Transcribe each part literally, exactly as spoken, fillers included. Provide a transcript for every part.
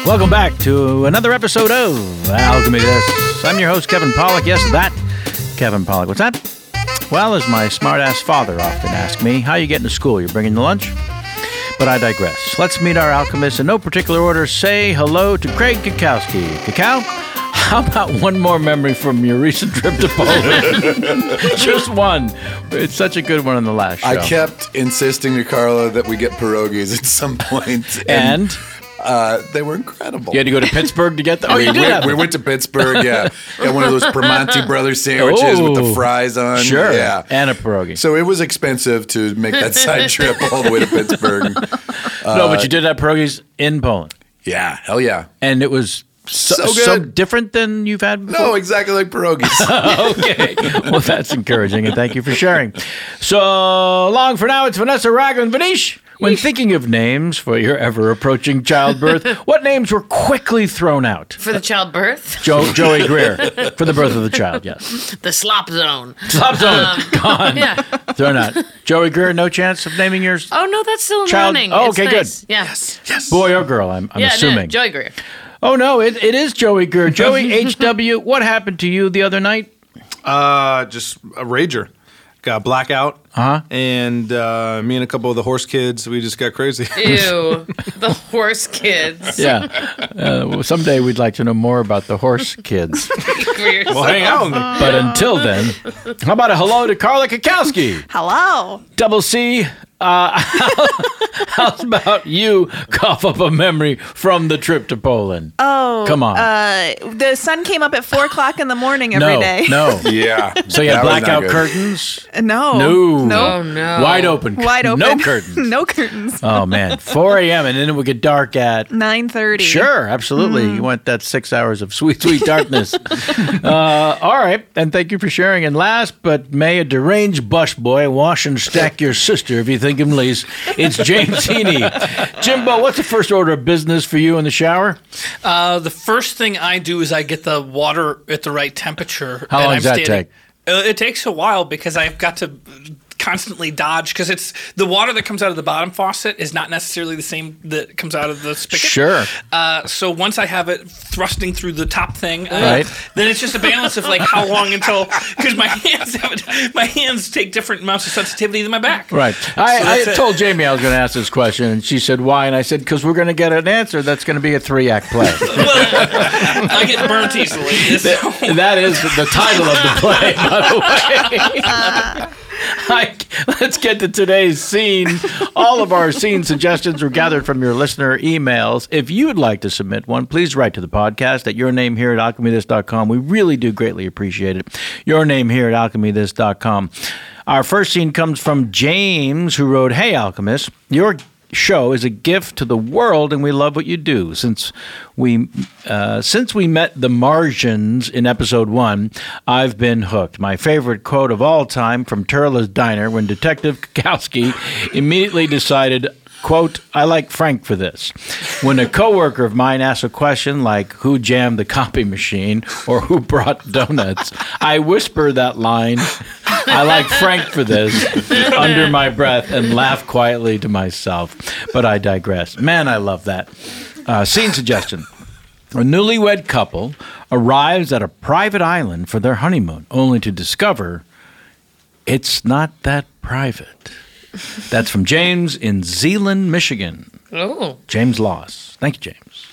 Welcome back to another episode of Alchemy This. I'm your host, Kevin Pollak. Yes, that Kevin Pollak. What's that? Well, as my smart-ass father often asks me, how you getting to school? You bringing the lunch? But I digress. Let's meet our alchemists in no particular order. Say hello to Craig Cackowski. Cacao, how about one more memory from your recent trip to Poland? Just one. It's such a good one on the last show. I kept insisting to Carla that we get pierogies at some point. And? and Uh, they were incredible. You had to go to Pittsburgh to get them? Oh, we you did went, have We them. went to Pittsburgh, yeah. Got one of those Primanti Brothers sandwiches oh, with the fries on. Sure, yeah. And a pierogi. So it was expensive to make that side trip all the way to Pittsburgh. Uh, no, but you did have pierogies in Poland. Yeah, hell yeah. And it was so, So good. so different than you've had before? No, exactly like pierogies. Okay. Well, that's encouraging, and thank you for sharing. So long for now, it's Vanessa Ragland. Vanish, when thinking of names for your ever-approaching childbirth, what names were quickly thrown out? For the childbirth? Jo- Joey Greer. For the birth of the child, yes. The slop zone. Slop zone. Um, Gone. Yeah. Thrown out. Joey Greer, no chance of naming yours? Oh, no, that's still Child- running. Oh, It's okay, nice. good. Yeah. Yes, yes. Boy or girl, I'm, I'm yeah, assuming. No, Joey Greer. Oh, no, it, it is Joey Greer. Joey H W, what happened to you the other night? Uh, just a rager. Got blackout. Uh-huh. And uh, me and a couple of the horse kids, we just got crazy. Ew. The horse kids. Yeah. Uh, well, someday we'd like to know more about the horse kids. Well, hang out with me. But until then, how about a hello to Carla Cackowski? Hello. Double C, uh, how's about you cough up a memory from the trip to Poland? Oh. Come on. Uh, the sun came up at four o'clock in the morning every no, day. no. Yeah. So you had That was not blackout good. curtains? No. No. No. Oh, no. Wide open. Wide open. No curtains. No curtains. Oh, man. four a.m. and then it would get dark at... nine thirty. Sure, absolutely. Mm. You want that six hours of sweet, sweet darkness. uh, all right, and thank you for sharing. And last, but may a deranged bush boy wash and stack your sister if you think him least. It's James Heaney. Jimbo, what's the first order of business for you in the shower? Uh, the first thing I do is I get the water at the right temperature. How and long I'm does that standing- take? Uh, it takes a while because I've got to constantly dodge because it's the water that comes out of the bottom faucet is not necessarily the same that comes out of the spigot. Sure. Uh, so once I have it thrusting through the top thing, uh, Right. then it's just a balance of like how long until because my hands have it, my hands take different amounts of sensitivity than my back. Right. So I, I that's it. told Jamie I was going to ask this question, and she said, why? And I said, because we're going to get an answer that's going to be a three-act play. I get burnt easily. So. That is the title of the play, by the way. I, let's get to today's scene. All of our scene suggestions were gathered from your listener emails. If you'd like to submit one, please write to the podcast at your name here at alchemy this dot com. We really do greatly appreciate it. Your name here at alchemy this dot com. Our first scene comes from James, who wrote, "Hey, Alchemist, your show is a gift to the world, and we love what you do. Since we uh, since we met the Martians in episode one, I've been hooked. My favorite quote of all time from Turla's Diner when Detective Kowski immediately decided, quote, I like Frank for this. When a coworker of mine asks a question like who jammed the copy machine or who brought donuts, I whisper that line, I like Frank for this, under my breath and laugh quietly to myself. But I digress. Man, I love that. Uh, scene suggestion. A newlywed couple arrives at a private island for their honeymoon, only to discover it's not that private. That's from James in Zeeland, Michigan. Oh. James Loss. Thank you, James.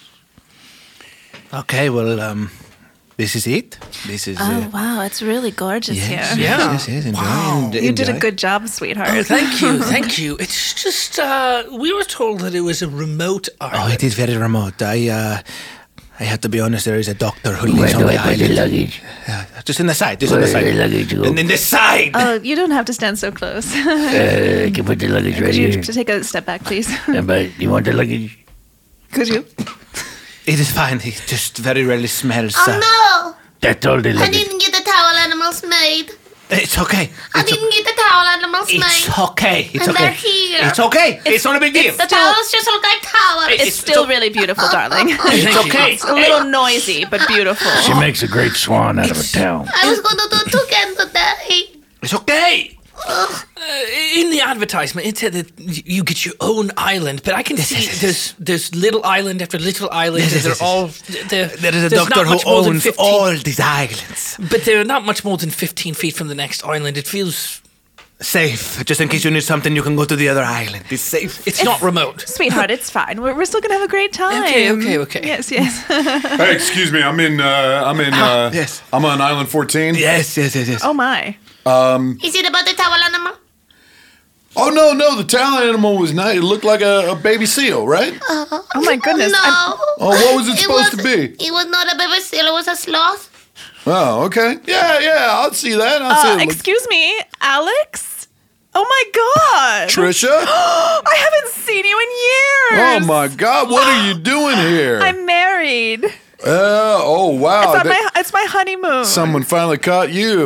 Okay, well, um, this is it. This is. Oh, Uh, wow. It's really gorgeous yes, here. Yeah. yes, yes, enjoy. Wow. en- You did a enjoy. good job, sweetheart. Oh, thank you, thank you. It's just uh, we were told that it was a remote island. Oh, it is very remote. I, uh, I have to be honest. There is a doctor who lives on the island. luggage? Uh, just in the side. Just on the Where side. the luggage go? And in the side. Oh, you don't have to stand so close. Uh, I can put the luggage right Could you here. take a step back, please? Yeah, but you want the luggage? Could you? It is fine. It just very rarely smells. Oh uh, no! That's all the I luggage. didn't get the towel animals made. It's okay. I It's, didn't get the towel animals it's made. okay. It's And okay. they're here. It's okay. It's, not a big deal. The towels just look like towels. It's, still really beautiful, darling. It's okay. It's a little noisy, but beautiful. She makes a great swan out of a towel. I was going to do two cans today. It's okay. Uh, in the advertisement, it said that y- you get your own island, but I can see there's there's little island after little island, Yes, and yes, they're yes, all There there. is a there's doctor not who much more than owns fifteen, all these islands. but they're not much more than fifteen feet from the next island. It feels Safe. Just in case you need something, you can go to the other island. It's safe. it's not remote. Sweetheart, it's fine. We're, we're still gonna have a great time. Okay, okay, okay. Yes, yes. Hey, excuse me. I'm in. Uh, I'm in. Uh, yes. I'm on Island fourteen. Yes, yes, yes, yes. Oh my. Is it about the towel animal? Oh no, no. The talent animal was nice. It looked like a, a baby seal, right? Oh my goodness. No. I'm- Oh, what was it supposed was, to be? It was not a baby seal. It was a sloth. Oh, okay. Yeah, yeah. I'll see that. I'll see uh, it. Look- excuse me, Alex. Oh my God. Trisha. I haven't seen you in years. Oh my God. What are you doing here? I'm married. Uh, oh wow. It's, on That- my, it's my honeymoon. Someone finally caught you.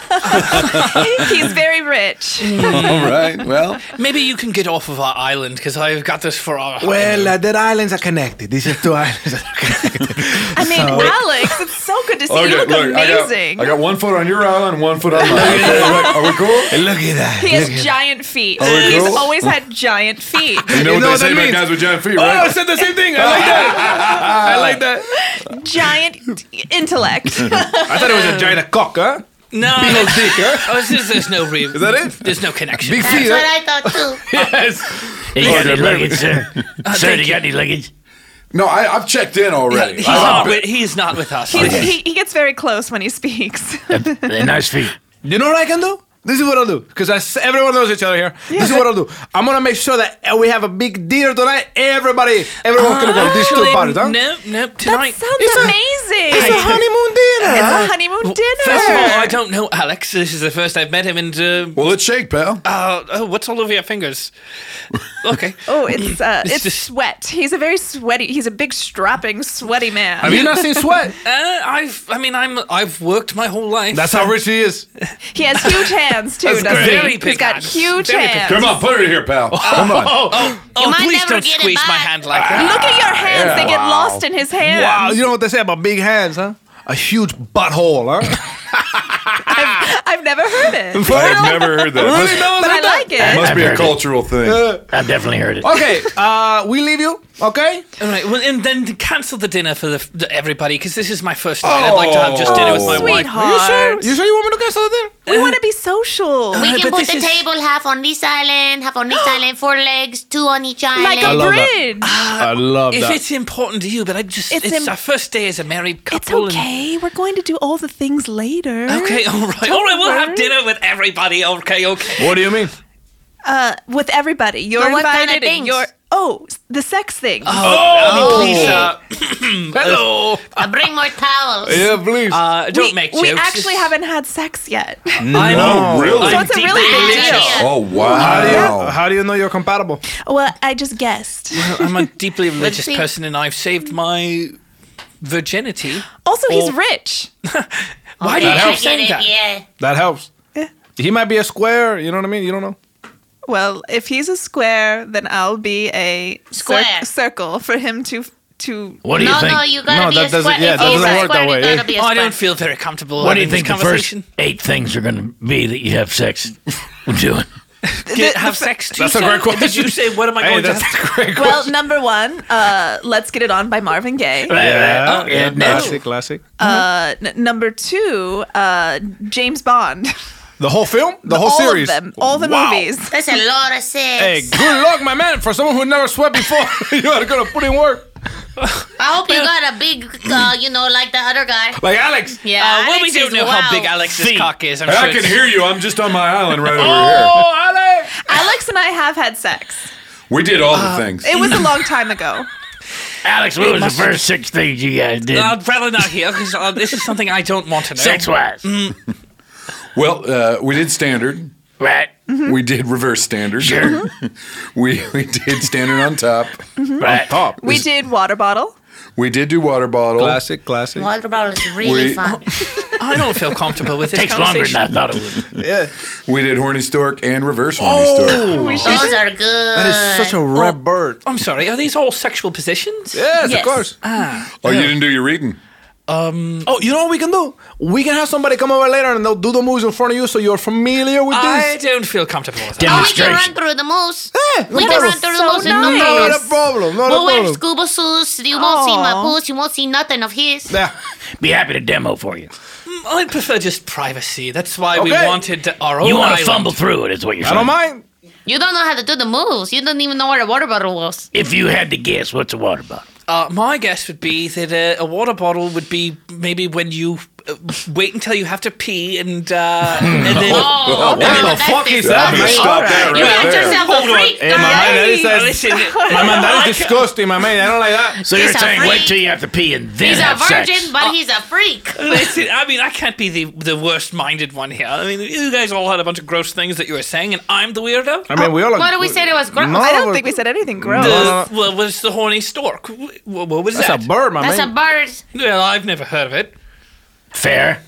He's very rich. All right. Well, Maybe you can get off of our island because I've got this for our. Well, uh, the islands are connected. These are two islands that are connected. I mean, Alex, it's so good to see you. You look I got, amazing. I got one foot on your island, one foot on mine. Okay, wait, are we cool? Look at that. He has Look at giant feet. Are we He's cool? always had giant feet. You know You know what they say what that about means? guys with giant feet, Oh, I right? said the same thing. I like that. I like that. Giant intellect. I thought it was a giant cock, huh? No, oh, it's just, there's no real. Is that it? There's no connection. Big That's feet, what huh? I thought too. Yes. You got any luggage, sir? Sir, thank you got any luggage? No, I, I've checked in already. He's I- not. With, he is not with us. He's, he, he gets very close when he speaks. They're nice feet. You know what I can do? This is what I'll do. Because everyone knows each other here. This is what I'll do. I'm going to make sure that uh, we have a big dinner tonight. Everybody, everyone's going to go. These two Actually, parties, huh? No, no. That Tonight. sounds amazing. It's a honeymoon dinner. It's huh? a honeymoon dinner. First of all, I don't know Alex. This is the first I've met him, and uh, Well, let's shake, pal. uh, oh, what's all over your fingers? Okay. Oh, it's uh, It's it's, just- sweat. He's a very sweaty. He's a big, strapping, sweaty man. Have you not seen sweat? Uh, I've. I mean, I'm. I've worked my whole life. That's how rich he is. He has huge hands too, That's doesn't great. he? Very He's big got hands. huge Very big hands. Come on, put it here, pal. Come on. Oh, oh, oh might please never don't get it squeeze my back. hand like that. Look at your hands. They get lost in his hands. Wow, you know what they say about big hands, huh? A huge butthole, huh? I've, I've never heard it. I've never heard that. Really? Must, No, But I like it. must be I've a heard it. cultural thing. I've definitely heard it. Okay, uh, we leave you, okay? All right. Well, and then to cancel the dinner for the, the everybody because this is my first night. I'd like to have just dinner with my wife. Sweetheart. You sure you want me to cancel the dinner? We want to be social. We can but put this the is- table half on this island, half on this island, four legs, two on each island. Like a love that. bridge. I love If that. it's important to you, but I just It's it's, im- our first day as a married It's couple. okay. We're going to do all the things later. And, okay. All right. Don't All right. We'll have worry. dinner with everybody. Okay. Okay. What do you mean? Uh, with everybody. You're But what invited. kind of and things? you're oh, the sex thing. Oh, I mean, please. Uh, Hello. Uh, bring more towels. Yeah, please. uh, don't we, make we jokes. actually Just- haven't had sex yet. I know. Oh, really? So I'm it's a really deeply big religious. deal. Oh, How do, you, wow. how do you know you're compatible? Well, I just guessed. I'm a deeply religious see. person, and I've saved my virginity. Also, he's Oh. rich. Why do Yeah, you I keep saying get that? it, yeah. That helps. Yeah. He might be a square, you know what I mean? You don't know. Well, if he's a square, then I'll be a cir- Square. circle for him to to. What do you No, think? no, you gotta No, be that a doesn't- square. yeah, If that he's doesn't a work square, that way. you gotta be a Oh, I square. don't feel very comfortable. What do you having think this the first conversation. eight things are going to be that you have sex doing? Get, the- have the- sex too? That's a son? great question. Did you say what am I Hey, going to that's have? a great Well, question. number one, uh, "Let's Get It On" by Marvin Gaye. Yeah, Oh, yeah, classic, classic. Uh, n- number two, uh, James Bond. The whole film? The whole all series? of them, all the Wow. movies. That's a lot of sex. Hey, good luck, my man. For someone who never sweat before, you are going to put in work. I hope you got a big, uh, you know, like the other guy. Like Alex. Yeah, Uh, well, we Alex don't is know how wow. big Alex's Feet. cock is. I'm Hey, sure I can it's- hear you. I'm just on my island right over here. Oh, Alex. Alex and I have had sex. We did all the things. It was a long time ago. Alex, what was the first six things you guys did? I'd rather not hear because uh, this is something I don't want to know. Sex wise. Well, uh, we did standard. Right. We did reverse standard. Sure. we we did standard on top. Right. Top. We did water bottle. We did do water bottle. Classic, classic. Water bottle is really We- fun. I don't feel comfortable with this Takes longer than conversation. I thought it would. Yeah. We did horny stork and reverse horny stork. Those are good. That is such a rare bird. I'm sorry. Are these all sexual positions? Yes, Yes. of course. Oh, you didn't do your reading. Um, Oh, you know what we can do? We can have somebody come over later and they'll do the moves in front of you so you're familiar with I this. don't feel comfortable with Oh, that. we can run through the moose. Eh, no we can problem. run through So the moose in no nice. Not place. a problem. Not We'll a wear problem. scuba suits. You won't see my Aw. poos. You won't see nothing of his. Yeah. Be happy to demo for you. I prefer just privacy. That's why we Okay. wanted our own You want to island. fumble through it, is what you're I saying. don't mind. You don't know how to do the moves. You don't even know where a water bottle was. If you had to guess, what's a water bottle? Uh, my guess would be that uh, a water bottle would be maybe when you uh, wait until you have to pee and uh, and then. Oh, What the fuck is that, man? Stop that You right got there. yourself Hold a on. freak, Hey, my man, guy. that is, Uh, that's- listen, my man, that is disgusting, my man. I don't like that. So you're He's a saying wait freak. till you have to pee and then He's a have virgin, sex. but he's a freak. listen, I mean, I can't be the the worst minded one here. I mean, you guys all had a bunch of gross things that you were saying, and I'm the weirdo. I mean, we all. What do we say that was gross? No, I don't we're- think we said anything gross. The, no, no. Well, was the horny stork? What, what was That's that? a bird, my That's a man. bird. Well, I've never heard of it. Fair.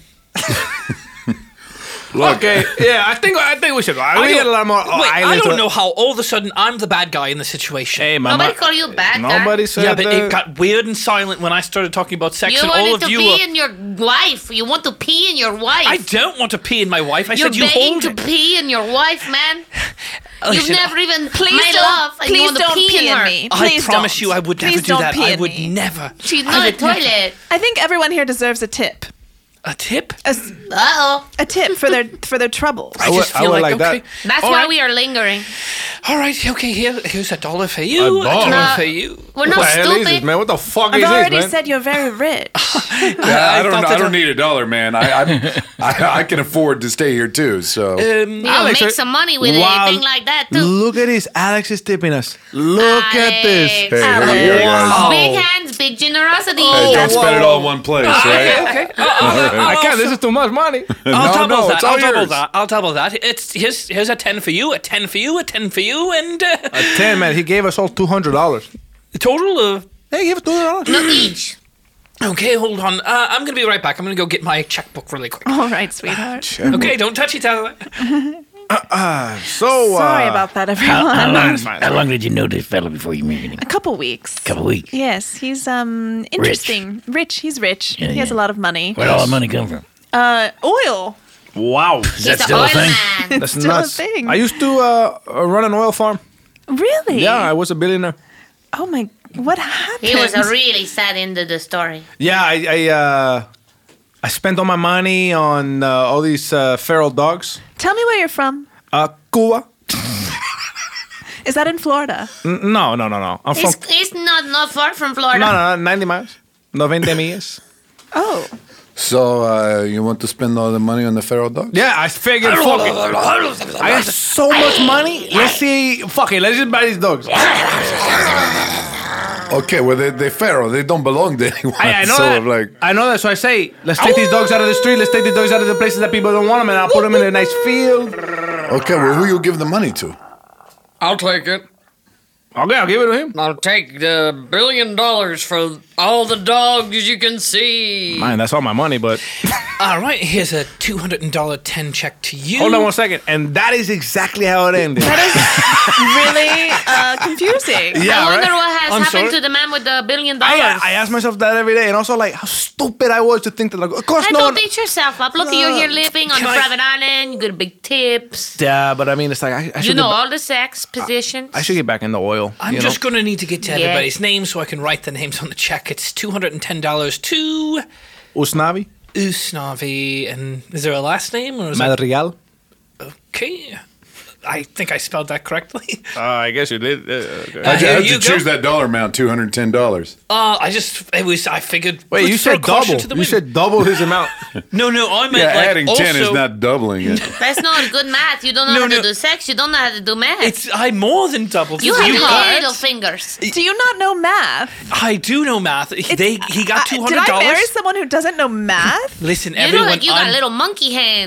Okay, yeah, I think I think we should. I, we don't- get a lot more. Oh, Wait, I islands don't to- know how all of a sudden I'm the bad guy in the situation. Hey, my Nobody man. call you bad guy. Nobody said yeah, but that. it got weird and silent when I started talking about sex, You and all wanted of to you. pee were- in your wife. You want to pee in your wife. I don't want to pee in my wife. I You're said you begging hold to it. pee in your wife, man. You've Listen, never even Please made don't, love, and you please want to don't pee, pee in her. in me. I Please promise don't. you, I would Please never do don't that. pee I in would me. never. She's I not a would never. toilet. I think everyone here deserves a tip. A tip? A, s- Uh oh. a tip for their for their troubles. I would- just I feel would like, like that. okay. That's all why right, we are lingering. all right, okay. Here, here's a dollar for you. A dollar? No. for you. We're not What the hell is stupid. this, man? What the fuck I've is this, already man? said you're very rich. Yeah, I I don't. thought I that- don't need a dollar, man. I I'm, I I can afford to stay here too. So Um, You'll Alex, make uh, some money with wow. anything like that, too. Look at this. Alex is tipping us. Look at this. Alex. hey, here you go, guys. Big hands, big generosity. Hey, don't spend it all in one place, right? okay. I can't. This is too much money. I'll No, double no, that. it's I'll all double yours. that. I'll double that. It's here's here's a ten for you, a ten for you, a ten for you, and uh, A ten, man. He gave us all two hundred dollars. the total of. Hey, give us two hundred dollars. No, each. Okay, hold on. Uh, I'm gonna be right back. I'm gonna go get my checkbook really quick. All right, sweetheart. Okay, don't touch each other. So, uh, Sorry about that, How, how, everyone. long, how long did you know this fella before you married him? A couple weeks. couple weeks. Yes, he's um interesting. Rich. He's rich. Yeah, he has yeah. a lot of money. Where'd all the money come from? Uh, oil. Wow. Is that He's still an a oil thing? man. That's Still a nuts. thing. I used to uh, uh, run an oil farm. Really? Yeah, I was a billionaire. Oh my. What happened? He was a really sad end of the story. Yeah, I I, uh, I spent all my money on uh, all these uh, feral dogs. Tell me where you're from. Uh, Cuba. Is that in Florida? N- No, no, no, no. I'm from. He's, he's not, not far from Florida. No, no, no, ninety miles. noventa millas. Oh. So uh, you want to spend all the money on the feral dog? Yeah, I figured. Fuck it. I got so much money. Let's see. Fuck it. Let's just buy these dogs. Okay, well they they feral. They don't belong to anyone. I, I know so that. like, I know that. So I say, let's take these dogs out of the street. Let's take these dogs out of the places that people don't want them, and I'll put them in a nice field. okay, well who you give the money to? I'll take it. Okay, I'll give it to him. I'll take the billion dollars for all the dogs you can see. Man, that's all my money, but All right, here's a two hundred dollar ten check to you. hold on one second. And that is exactly how it ended. Really uh, confusing. Yeah, I wonder right? what has I'm happened sorry? to the man with the billion I, dollars. I ask myself that every day, and also like how stupid I was to think that like, of course Hey, no don't one. beat yourself up. Look, you're here living on Can a I- private island. You get big tips. Yeah, but I mean, it's like I, I should You know get, all the sex positions. I should get back into oil. I'm you just know? going to need to get to Yeah. everybody's name so I can write the names on the check. It's two hundred ten dollars to Usnavi, Usnavi. And is there a last name? Or is that, Madrigal. okay. I think I spelled that correctly. Uh, I guess you did. Uh, okay. Uh, How'd you, here how'd you you go. choose that dollar amount? Two hundred ten dollars. Uh, I just, it was, I figured. Wait, let's you throw said caution double. to the You wind. said double his amount. No, no, I meant Yeah, like adding also, ten is not doubling it. That's not good math. You don't know No, how to no. do sex. You don't know how to do math. It's, I more than doubled. you have got- little fingers. Do you not know math? I do know math. He- They, he got Uh, two Did hundred I marry dollars. someone who doesn't know math? Listen, You know, everyone. like you got I'm- little monkey hands.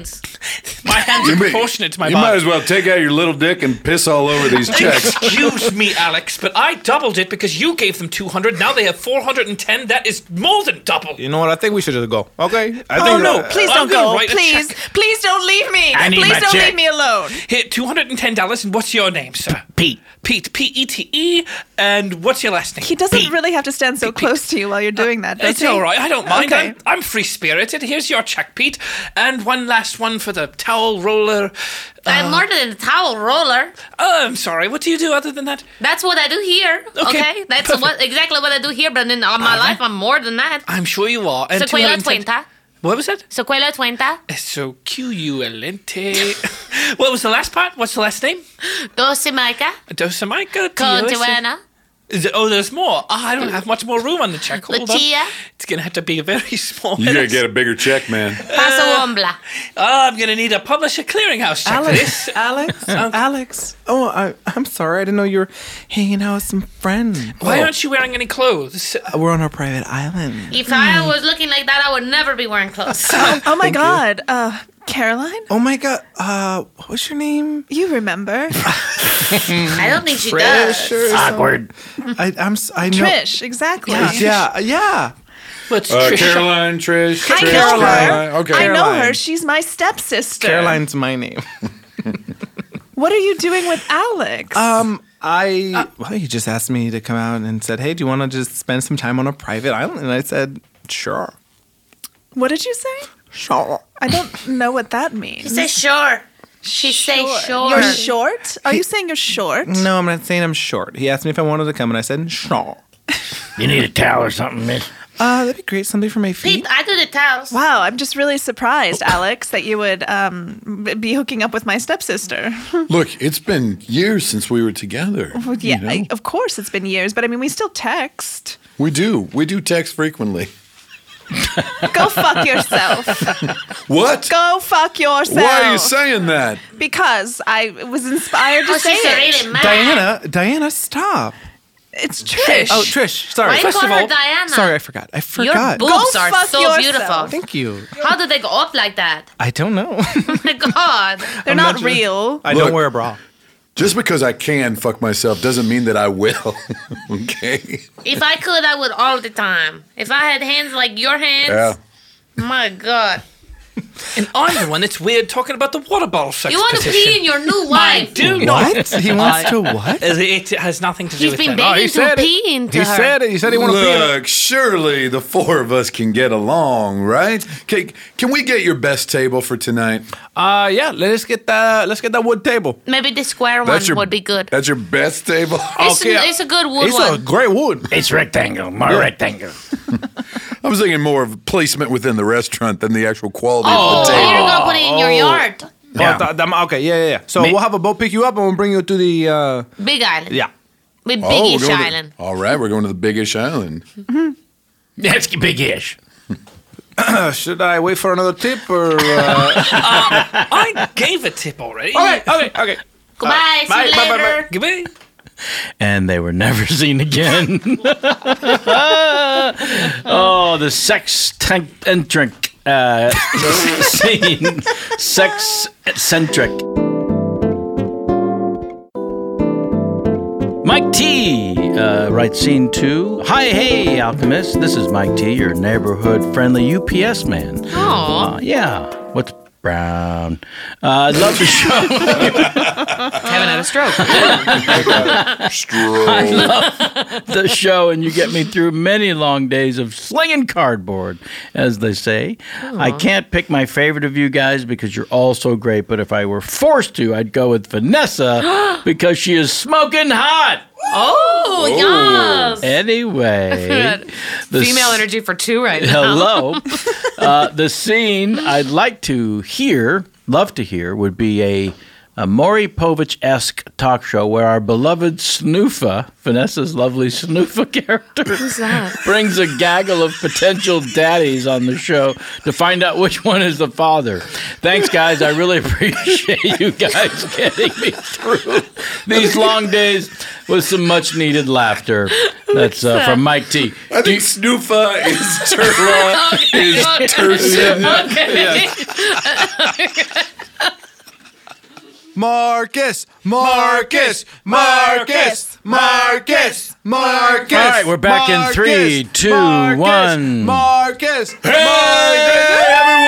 My hands are You may- proportionate to my you body. might as well take out your little dick and piss all over these checks. Excuse me, Alex, but I doubled it because you gave them two hundred. Now they have four hundred ten. That is more than double. You know what? I think we should just go. Okay. I Oh think, no! uh, Please I'm don't gonna go. write a Please, check. please don't leave me. I need please my don't check. leave me alone. Here, two hundred ten dollars. And what's your name, sir? Pete. Pete. P E T E. And what's your last name? He doesn't Pete. really have to stand so close to you while you're doing that, does It's he? all right. I don't mind. Okay. I'm, I'm free spirited. Here's your check, Pete. And one last one for the towel roller. I'm more than a towel roller. Oh, I'm sorry. What do you do other than that? That's what I do here. Okay, Okay, that's perfect. what exactly what I do here. But in all my life, I'm more than that. I'm sure you are. And Sequela two hundred ten Twenta. What was that? Sequela Twenta. So Q-U-L-N-T. What was the last part? What's the last name? Dosimaica. Dosamica. Contiwana. Is it, oh, there's more. Oh, I don't have much more room on the check. Hold on. Lucia. It's going to have to be a very small. You gotta minutes. get a bigger check, man. Paso Wombla. Oh, I'm going to need a publisher clearinghouse check for Alex, this. Alex, Alex. Oh, I, I'm sorry. I didn't know you were hanging out with some friends. Why aren't you wearing any clothes? Uh, We're on our private island. If I was looking like that, I would never be wearing clothes. Oh my God, uh, Caroline, Oh my God. Uh, what was your name? you remember I don't think she does. Awkward. I, I'm. s- I know. Trish? Exactly. Yeah, yeah. What's Uh, Trisha? Caroline, Trish, I Trish, know her. Caroline. Okay. I know Caroline. her. She's my stepsister. Caroline's my name. What are you doing with Alex? Um, I well, he just asked me to come out and said, "Hey, do you want to just spend some time on a private island?" And I said, "Sure, what did you say? sure." I don't know what that She means. says sure. She say sure. You're short? Are you saying you're short? No, I'm not saying I'm short. He asked me if I wanted to come, and I said, "Sure." You need a towel or something, miss? Uh, that'd be great. Something for my feet. Pete, I do the towels. Wow, I'm just really surprised, Alex, that you would um, b- be hooking up with my stepsister. Look, it's been years since we were together. yeah, you know? I, of course it's been years, but I mean, we still text. we do. We do text frequently. Go fuck yourself. What? Go fuck yourself. Why are you saying that? Because I was inspired to Oh, say she's it. really mad. Diana, Diana, stop. It's Trish. Oh, Trish, sorry. Why you First call of her all, Diana? sorry, I forgot. I Your forgot. boobs Go are fuck so yourself. beautiful. Thank you. How do they go up like that? I don't know. Oh my God. They're not real. I Look. don't wear a bra. Just because I can fuck myself doesn't mean that I will. Okay? If I could, I would all the time. If I had hands like your hands, Yeah. my God. And I'm the one that's weird talking about the water bottle sex You want to position. pee in your new I wife. do not. What? He wants to what? It, it has nothing to do He's with been that. begging to said it. pee into He her. said it. He said he wanted to be. Look, surely the four of us can get along, right? Can, can we get your best table for tonight? Uh, yeah. Let's get the let's get that wood table. Maybe the square one would be good. That's your best table? It's, okay. it's a good wood It's a one. great wood. It's rectangle, more rectangle. I was thinking more of placement within the restaurant than the actual quality Oh, of the so you're table. gonna put it in your yard. Yeah. Oh, th- th- okay. Yeah, yeah, yeah. So Me- we'll have a boat pick you up and we'll bring you to the. Uh, Big Island. yeah. With Oh, Big we're Ish going to- Island. all right, we're going to the Big-ish Island. That's big-ish. Uh, should I wait for another tip or? Uh... I gave a tip already. okay. Okay. Okay. Goodbye. See you later. Goodbye. And they were never seen again. Oh, the sex-centric uh, scene. Sex-centric. Mike T uh, writes scene two. Hi, hey, Alchemist. This is Mike T, your neighborhood-friendly U P S man. Aw. Uh, yeah. What's brown? Uh, I'd love to show. Haven't had a stroke. I love the show, and you get me through many long days of slinging cardboard, as they say. I can't pick my favorite of you guys because you're all so great, but if I were forced to, I'd go with Vanessa because she is smoking hot. Oh, yes. Anyway, the Female s- energy for two right now. Hello. uh, the scene I'd like to hear, love to hear, would be a, a Maury Povich-esque talk show where our beloved Snoofa, Vanessa's lovely Snoofa character, Who's that? brings a gaggle of potential daddies on the show to find out which one is the father. Thanks, guys. I really appreciate you guys getting me through these long days with some much-needed laughter. That's uh, from Mike T. I think Snoofa is Turla is Tursin. Okay. Marcus, Marcus, Marcus, Marcus, Marcus. All right, we're back in Marcus, three, two, Marcus, one. Marcus, Hey,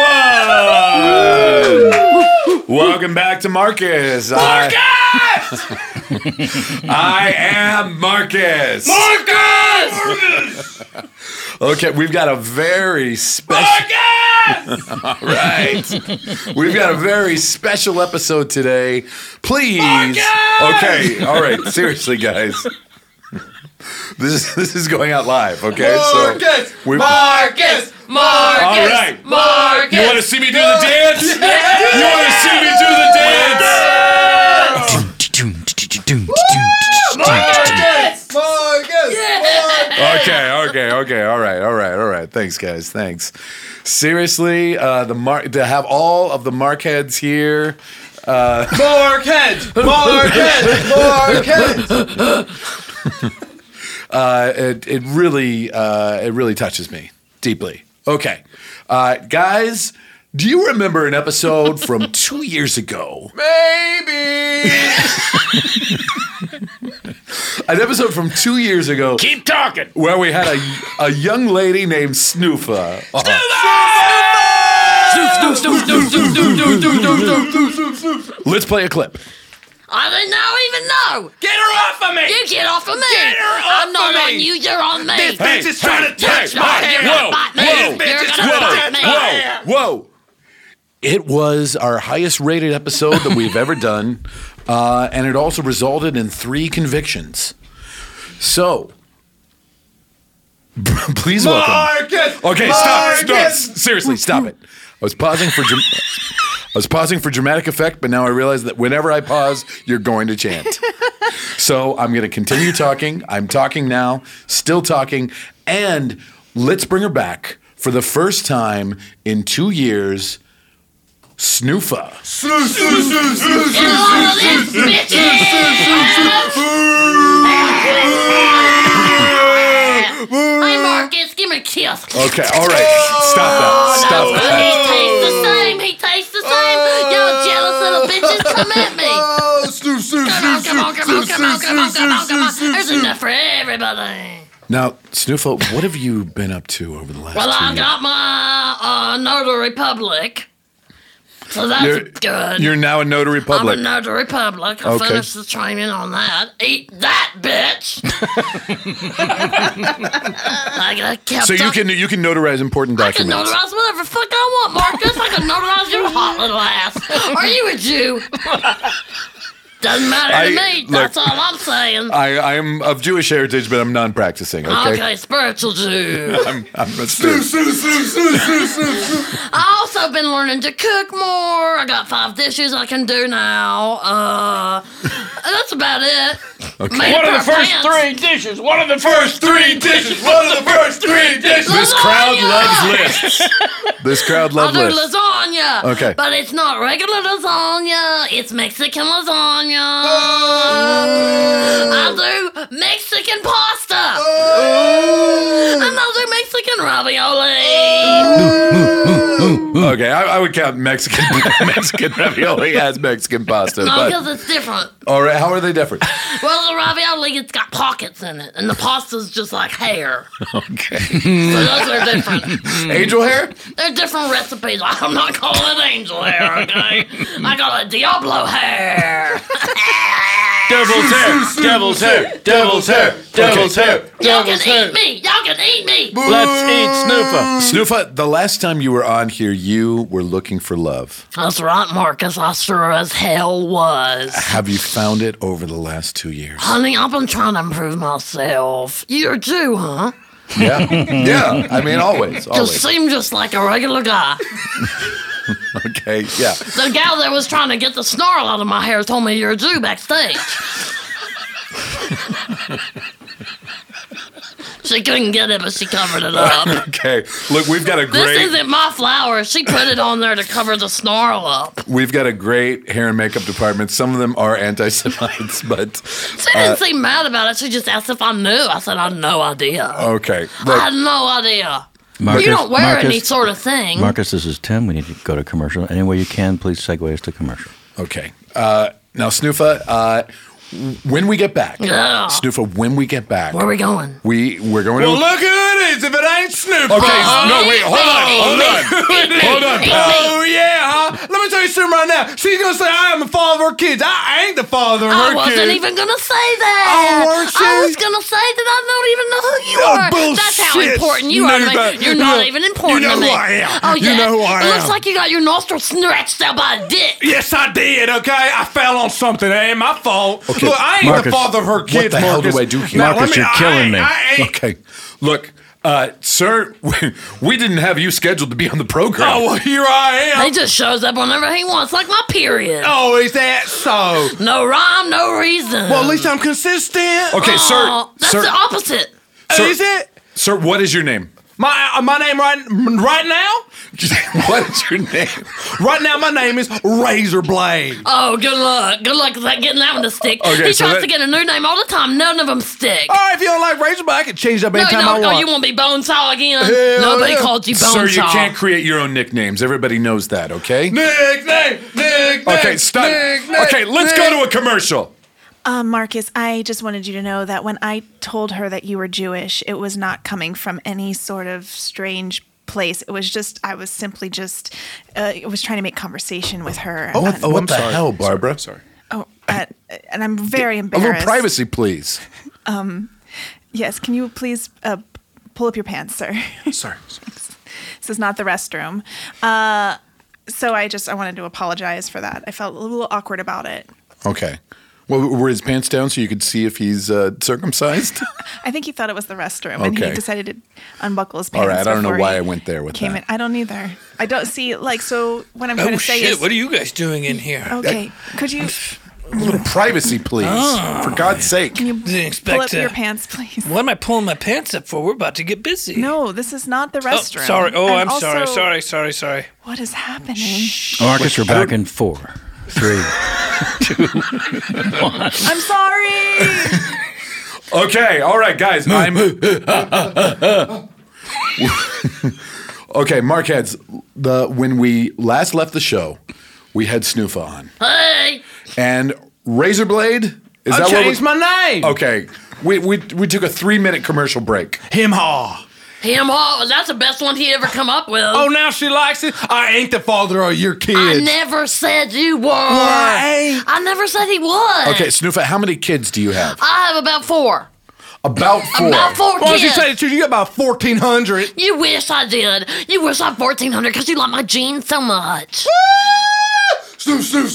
everyone! Welcome back to Marcus. Marcus! I, I am Marcus. Marcus! Okay, we've got a very special. All right, we've got a very special episode today. Please, okay, all right. Seriously, guys, this is this is going out live. Okay, Marcus, so we. Marcus, Marcus. All right, Marcus! you want to see me do the dance? You want to see me do the dance? Marcus, Marcus. Okay, okay, okay. All right, all right, all right. Thanks, guys. Thanks. Seriously, uh, the Mar- to have all of the Markheads here. Uh, Markheads, Markheads, Markheads. uh, it it really uh, it really touches me deeply. Okay, uh, guys. Do you remember an episode from two years ago? Maybe. An episode from two years ago Keep talking. where we had a, a young lady named Snoofa. Uh, Snoop, snoop, snoop, snoop, snoop, snoop, snoop, snoop, snoop. let's play a clip. I didn't know, even know. Get her off of me! You get off of me. Get her off I'm not of on me. you, you're on me. This bitch is trying to touch You're my not hair. gonna bite me. whoa, You're bitch, gonna whoa, bite me. Whoa, whoa. It was our highest rated episode that we've ever done, uh, and it also resulted in three convictions. So, please welcome. Marcus. Okay, stop, stop. Marcus. Seriously, stop it. I was pausing for dram- I was pausing for dramatic effect, but now I realize that whenever I pause, you're going to chant. So I'm going to continue talking. I'm talking now, still talking, and let's bring her back for the first time in two years. Snoofa. Get all of these bitches. Hey, Marcus, give me a kiss. Okay, all right. Stop that. Stop He that. tastes the same. He tastes the same. Y'all jealous little bitches, come at me. Oh, Snoof, Snoof, Come on, come on, come on, come on, come on, come on, come on. There's enough for everybody. Now, Snoofa, what have you been up to over the last Well, two I years? got my uh, Notary Public. So that's You're, good. you're now a notary I'm public. a Notary Public. I Okay. finished the training on that. Eat that, bitch. I got kept So you up- can you can notarize important I can documents. notarize whatever the fuck I want, Marcus. I can notarize your hot little ass. Are you a Jew? Doesn't matter to I- me. look, That's all I'm saying. I, I am of Jewish heritage, but I'm non-practicing. Okay, Okay, spiritual Jew. I'm, I'm a Jew. I also been learning to cook more. I got five dishes I can do now. Uh, that's about it. Okay. Made What a are the pair of first pants. three dishes? What are the first three dishes? What are the first three dishes? This crowd Lasagna! loves lists. This crowd I'll loves do lists. lasagna. Okay. But it's not regular lasagna. It's Mexican lasagna. I'll do Mexican pasta. And I'll do Mexican ravioli. Okay, I, I would count Mexican Mexican ravioli as Mexican pasta. No, But because it's different. all right, how are they different? Well, the ravioli, it's got pockets in it. And the pasta's just like hair. Okay, So those are different. angel hair. They're different recipes. I'm not calling it angel hair, okay? I call it Diablo hair. Devil's hair. Devil's hair. Devil's hair. Devil's hair. Y'all can Devil's hair. eat me. Y'all can eat me. Let's eat Snoofa. Snoofa, the last time you were on here, you were looking for love. That's right, Marcus. I sure as hell was. Have you found it over the last two years? Honey, I've been trying to improve myself. You're a Jew, huh? Yeah, yeah. I mean, always, You always. seem just like a regular guy. Okay, yeah. The gal that was trying to get the snarl out of my hair told me you're a Jew backstage. She couldn't get it, but she covered it up. Okay, look, we've got a This great, isn't my flower. She put it on there to cover the snarl up. we've got a great hair and makeup department. Some of them are anti-Semites, but She didn't seem mad about it. She just asked if I knew. I said, I had no idea. okay. I Look, had no idea. Marcus, you don't wear Marcus, any sort of thing. Marcus, this is Tim. We need to go to commercial. Any way you can, please segue us to commercial. okay. Uh, now, Snoofa, uh, when we get back, Yeah. Snoofa, when we get back, Where are we going? we we're going Well, to. look who it is. If it ain't Snoop. Okay, no, wait, hold on, hold on, hold on, pal. Oh, yeah, huh? Let me tell you something right now. She's going to say I am the father of her kids. I ain't the father of I her wasn't kids. even gonna say that. Oh, weren't you? I was gonna say that I don't even know who you Oh, are. bullshit. That's how important you No, are to me. but- You're not you- even important you know to me. who I am. Oh You yeah. know who I it looks am. like you got your nostril scratched out by a dick. Yes, I did, okay? I fell on something. It ain't my fault. Okay, Look, I ain't Marcus, the father of her What kids, the hell do Marcus. I do here? Now, Marcus, let me- you're I killing ain't- me. I ain't. Okay, look, uh, sir, we, we didn't have you scheduled to be on the program. Oh, well, here I am. He just shows up whenever he wants, like my period. Oh, is that so? No rhyme, no reason. Well, at least I'm consistent. Okay, Oh, sir, that's sir, the opposite. sir, Is it? sir, what is your name? My uh, my name right right now? What is your name? Right now, my name is Razorblade. Oh, good luck. Good luck with that getting that one to stick. Okay, he so tries that- to get a new name all the time. None of them stick. All right, if you don't like Razorblade, I can change it up no, anytime no, I no, want. you want to be Bonesaw again? Hell Nobody yeah. called you Sir, you Bonesaw. can't create your own nicknames. Everybody knows that, okay? Nick, Nick, Nick, Okay, Nick, stop. Nick, Nick, Okay, let's Nick. go to a commercial. Um, Marcus, I just wanted you to know that when I told her that you were Jewish, it was not coming from any sort of strange place. It was just, I was simply just, uh, I was trying to make conversation with her. Oh, and, what the hell, Barbara? Sorry. oh, uh, and I'm very A embarrassed. little privacy, please. Yes, can you please uh, pull up your pants, sir? Sorry. This is not the restroom. Uh, so I just, I wanted to apologize for that. I felt a little awkward about it. Okay. Well, were his pants down so you could see if he's uh, circumcised? I think he thought it was the restroom, and Okay. he decided to unbuckle his pants. All right, I don't know before why he I went there with came that. in. I don't either. I don't see like so. What I'm trying Oh to say shit! is, What are you guys doing in here? okay, could you A little privacy, please. For God's sake. can you Didn't expect pull up to- your pants, please? What am I pulling my pants up for? We're about to get busy. No, this is not the Oh, restroom. sorry. Oh, And I'm also, sorry. Sorry. Sorry. Sorry. What is happening? Marcus, we're back in four, three. I'm sorry. Okay, all right, guys. I'm. Okay, Markheads. The when we last left the show, we had Snoofa on, Hey, and Razorblade. Is I that changed what? my name. Okay, we we we took a three minute commercial break. Him haw. him all. That's the best one he ever come up with. Oh, now she likes it. I ain't the father of your kids. I never said you were. Why? I never said he was. Okay, Snoofa, how many kids do you have? I have about four. About four. About four Why don't you kids. say the truth? You got about fourteen hundred. You wish I did. You wish I had fourteen hundred because you like my jeans so much. Let's go.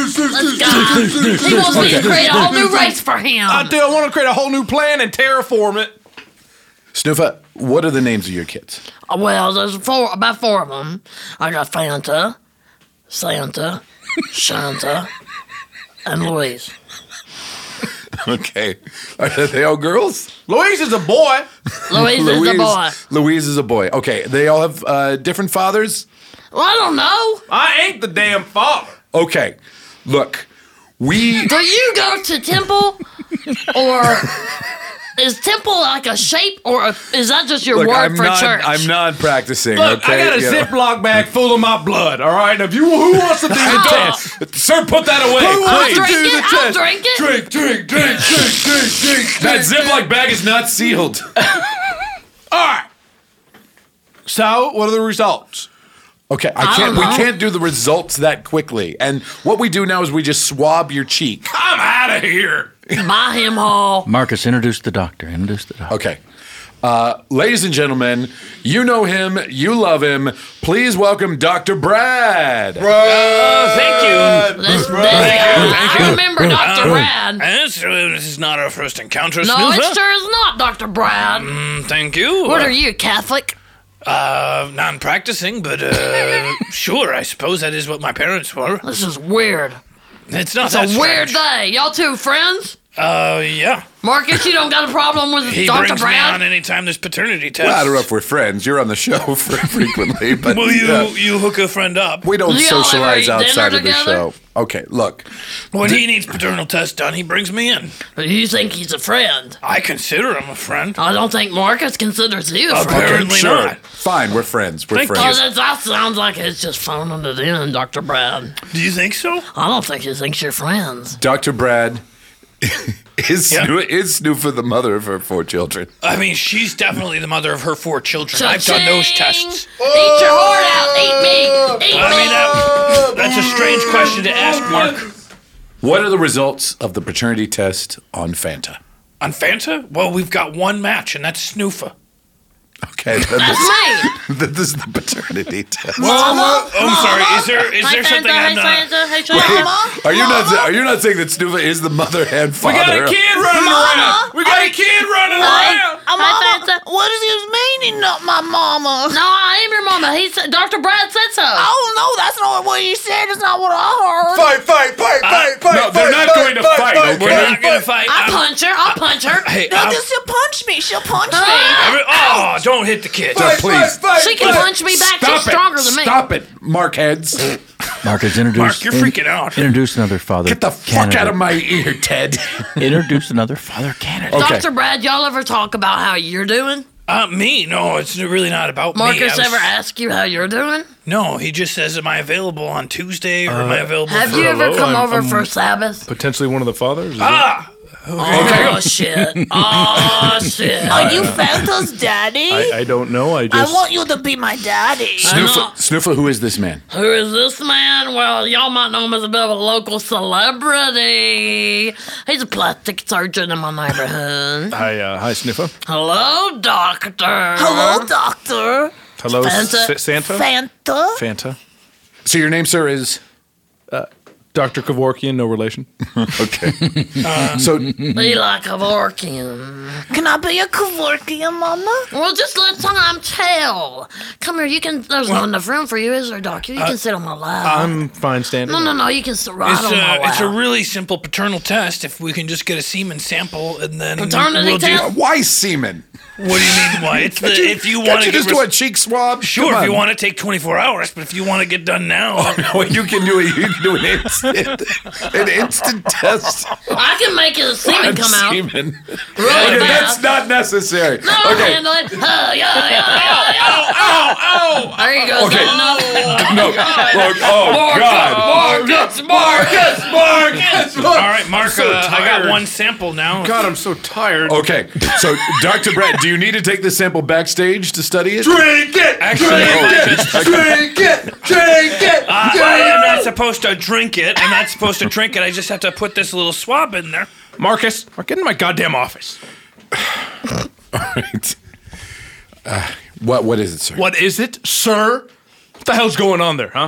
He wants me to create a whole new race for him. I do. I want to create a whole new plan and terraform it. Snoofa, what are the names of your kids? Well, there's four, about four of them. I got Fanta, Santa, Shanta, and Louise. Okay, are they all girls? Louise is a boy. Louise, is the boy. Louise is a boy. Okay, they all have uh, different fathers. Well, I don't know. I ain't the damn father. Okay, look, we. Do you go to temple, or is temple like a shape, or a, is that just your Look, word I'm for not. church? I'm not practicing. Look, okay, I got a You know. Ziploc bag full of my blood. All right, now if you who wants to do the Oh. test? Sir, put that away, Who wants please. to Drink do it, the I'll test? drink it. Drink, drink, drink, drink, drink, drink. That Ziploc bag is not sealed. All right. So, what are the results? Okay, I I can't. don't We know. can't do the results that quickly. And what we do now is we just swab your cheek. I'm out of here. Buy him all. Marcus, introduce the doctor. Introduce the doctor. Okay. Uh, ladies and gentlemen, you know him, you love him. Please welcome Doctor Brad. Oh, thank you. This, this guy, I remember Doctor Brad. And this, uh, this is not our first encounter, No, Snoofa. it sure is not, Doctor Brad. Mm, thank you. What are you, Catholic? Uh, non-practicing, but uh, sure, I suppose that is what my parents were. This is weird. It's not It's that a weird strange. day. Y'all two friends? Uh, yeah. Marcus, you don't got a problem with He Doctor brings me Brad? on anytime there's paternity tests. Well, I don't know if we're friends. You're on the show fre- frequently, but Will you uh, you hook a friend up? we don't Do y'all socialize ever eat outside dinner of the together? show. Okay, look. When he needs paternal tests done, he brings me in. You think he's a friend? I consider him a friend. I don't think Marcus considers you a friend. Apparently Sure. not. Fine, we're friends. We're Thank Oh, friends. that, that sounds like it's just phoning it in, Doctor Brad. Do you think so? I don't think he thinks you're friends. Doctor Brad is Yeah. Snoo- is Snoofa the mother of her four children? I mean, she's definitely the mother of her four children. I've done those Cha-ching! tests. Eat your heart out. Eat me. Eat I me. mean, that, that's a strange question to ask, Mark. What are the results of the paternity test on Fanta? On Fanta? Well, we've got one match, and that's Snoofa. Okay, then That's this, me. this is the paternity test. Mama. Oh, I'm sorry. Is there is Hi, there something Fanta. I'm Hi, not? Fanta. Hey, Fanta. Are you not are you not saying that Snoofa is the mother and We father? got a kid running around. We got a kid running around. Hi, Fanta. What does he mean he's not my mama? No, I am your mama. He said, Doctor Brad said so. Oh, no, that's not what you said. It's not what I heard. Fight, fight, fight, fight, fight. No, they're not going to fight. We're Okay. not gonna fight. I'll I'm- punch her. I'll punch her. Hey, No, I'm- just she'll punch me. She'll punch me. every- oh, don't hit the kid. Please. She can punch me back. Stop She's it. stronger than me. Stop it, Mark Heads. Marcus, introduce. Mark, you're freaking out. Introduce another father. Get the fuck candidate. out of my ear, Ted. Introduce another father candidate. Okay. Doctor Brad, y'all ever talk about how you're doing? Uh, me? No, it's really not about me. Marcus I was- ever ask you how you're doing? No, he just says, "Am I available on Tuesday or am I available?" Have for you ever hello, come I'm- over I'm- for Sabbath? Potentially one of the fathers. Is Ah, Oh, shit. Oh, shit. Are you Fanta's daddy? it? I, I don't know. I I just. want you to be my daddy. Snoofa, Snoofa, who is this man? Who is this man? Well, y'all might know him as a bit of a local celebrity. He's a plastic surgeon in my neighborhood. Hi, uh, hi, Sniffa. Hello, doctor. Hello, doctor. Hello, Fanta. S- Santa. Fanta. Fanta. So your name, sir, is Doctor Kevorkian, no relation. okay. so Be like a Vorkian. Can I be a Kevorkian, mama? Well, just let time tell. Come here, you can. There's not enough room for you, is there, doctor? You can sit on my lap. I'm fine standing. no, no, no, you can sit right it's on my a lap. it's a really simple paternal test. If we can just get a semen sample and then Paternity we'll do- test? why semen? What do you mean? Why? It's the, if you Can't want you to just do a cheek swab? Sure, Come if you on. want to take twenty-four hours, but if you want to get done now, No, you can do it. You can do an instant, an instant test. I can make it a semen on come out. semen. Really Okay, fast. that's not necessary. No, I'll okay. handle it. Uh, yeah, yeah, yeah, yeah. ow, ow, There you go. Okay. son. No. No. Look, oh God. Marcus, Marcus, Marcus. All right, Mark. so uh, I got tired. one sample now. God, I'm so tired. Okay, so Doctor Brett, do you need to take this sample backstage to study it? Drink it! Actually, Drink it! Drink it! Uh, I am not supposed to drink it. I'm not supposed to drink it. I just have to put this little swab in there. Marcus, Mark, get in my goddamn office. All right. Uh, what what is it, sir? What is it, sir? What the hell's going on there, huh?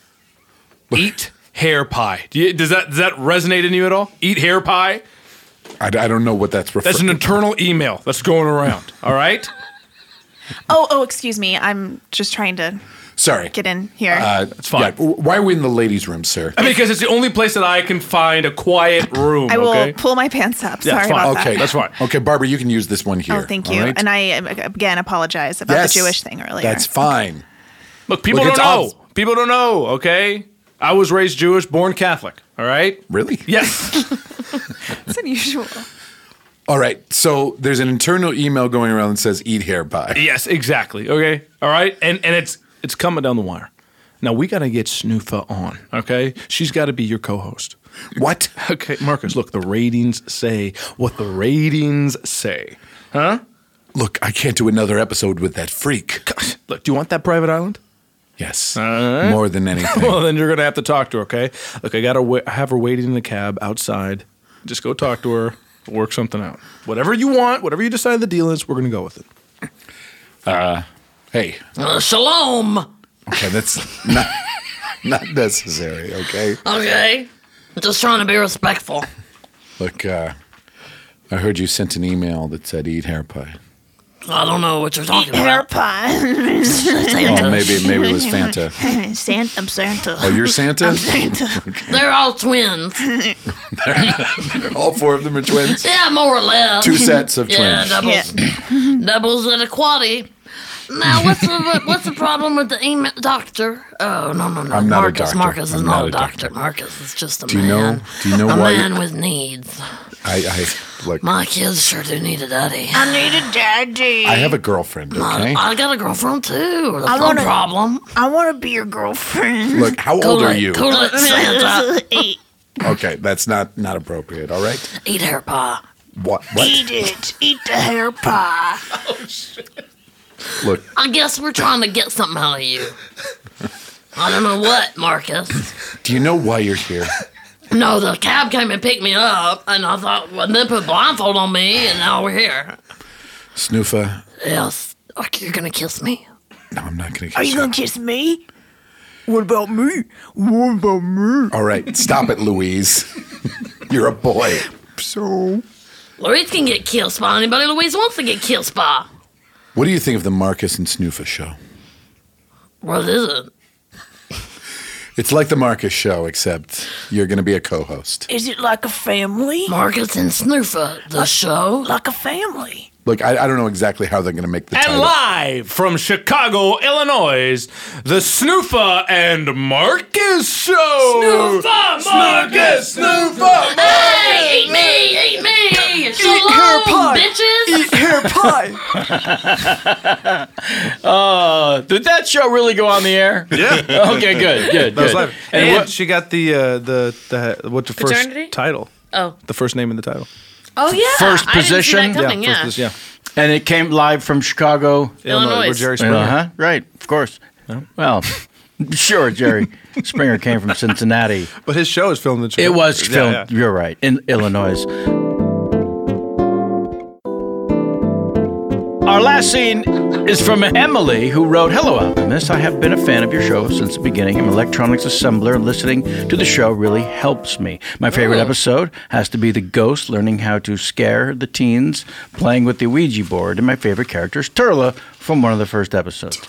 Eat hair pie. Do you, does that does that resonate in you at all? Eat hair pie? I, I don't know what that's referring. That's an internal email that's going around. All right. Oh, oh, excuse me. I'm just trying to Sorry. get in here. Uh, It's fine. yeah, w- why are we in the ladies' room, sir? Because it's the only place that I can find a quiet room. I will okay? pull my pants up. Yeah, Sorry fine. about Okay, that. That's fine. Okay, Barbara, you can use this one here. Oh, thank all you. right? And I um, again apologize about Yes, the Jewish thing earlier. That's fine. Look, people Look, don't it's know. obv- People don't know. Okay. I was raised Jewish, born Catholic. All right. Really? Yes. It's unusual. All right. So there's an internal email going around that says "eat hair pie." Yes, exactly. Okay. All right. And and it's it's coming down the wire. Now we got to get Snoofa on. Okay. She's got to be your co-host. What? Okay, Marcus. Look, the ratings say what the ratings say. Huh? Look, I can't do another episode with that freak. Look, do you want that private island? Yes. right. More than anything. Well, then you're gonna have to talk to her. Okay. Look, I gotta wa- have her waiting in the cab outside. Just go talk to her. Work something out. Whatever you want, whatever you decide the deal is, we're gonna go with it. Hey. Uh, shalom. Okay, that's not not necessary. Okay. Okay. Just trying to be respectful. Look, uh, I heard you sent an email that said "eat hair pie." I don't know what you're talking Hair about. pie. Oh, maybe maybe it was Fanta. Santa, I'm Santa. Oh, you're Santa? Santa. They're all twins. All four of them are twins? Yeah, more or less. Two sets of Yeah, twins. doubles. Doubles at a quaddy. Now, what's the what's the problem with the email, doctor? Oh no no no! I'm not a Marcus, doctor. Marcus is I'm not not a a doctor. doctor. Marcus is just a Do you man. know? Do you know a why? man with needs. I, I look. My kids sure do need a daddy. I need a daddy. I have a girlfriend. Okay. I, I got a girlfriend too. That's I no wanna- problem. I want to be your girlfriend. Look, how old Cool are it, you? Cool it, Santa. Eat, Okay, that's not not appropriate. All right. Eat hair pie. What? What? eat it. Eat the hair pie. Look, I guess we're trying to get something out of you. I don't know what, Marcus. do you know why you're here? No, the cab came and picked me up, and I thought, well, they put blindfold on me, and now we're here. Snoofa. Yes. Are you gonna kiss me? No, I'm not gonna kiss Are you you. gonna kiss me? What about me? What about me? All right, stop it, Louise. You're a boy. So Louise can get kissed by anybody Louise wants to get kissed by. What do you think of the Marcus and Snoofa show? What is it? It's like the Marcus show, except you're going to be a co-host. is it like a family? Marcus and Snoofa, the show. Like a family. Look, I, I don't know exactly how they're going to make the And title. live from Chicago, Illinois, the Snoofa and Marcus Show. Snoofa, Marcus, Snoofa, Hey, eat me, eat me. Shalom, bitches. Eat hair pie. Uh, did that show really go on the air? Yeah. Okay, good, good, That was good. live. And And, what- she got the uh, the the what's the first Paternity? title? Oh. The first name in the title. Oh, yeah. First I didn't see position? that coming, yeah. First, yeah. And it came live from Chicago. Illinois. Where Jerry Springer. Uh huh. Right, of course. Well, sure, Jerry Springer came from Cincinnati. But his show is filmed in Chicago. It was Yeah, filmed. yeah. You're right, in Illinois. Our last scene is from Emily, who wrote, "Hello, Alchemist. I have been a fan of your show since the beginning. I'm an electronics assembler, and listening to the show really helps me. My favorite episode has to be the ghost learning how to scare the teens playing with the Ouija board, and my favorite character is Turla from one of the first episodes."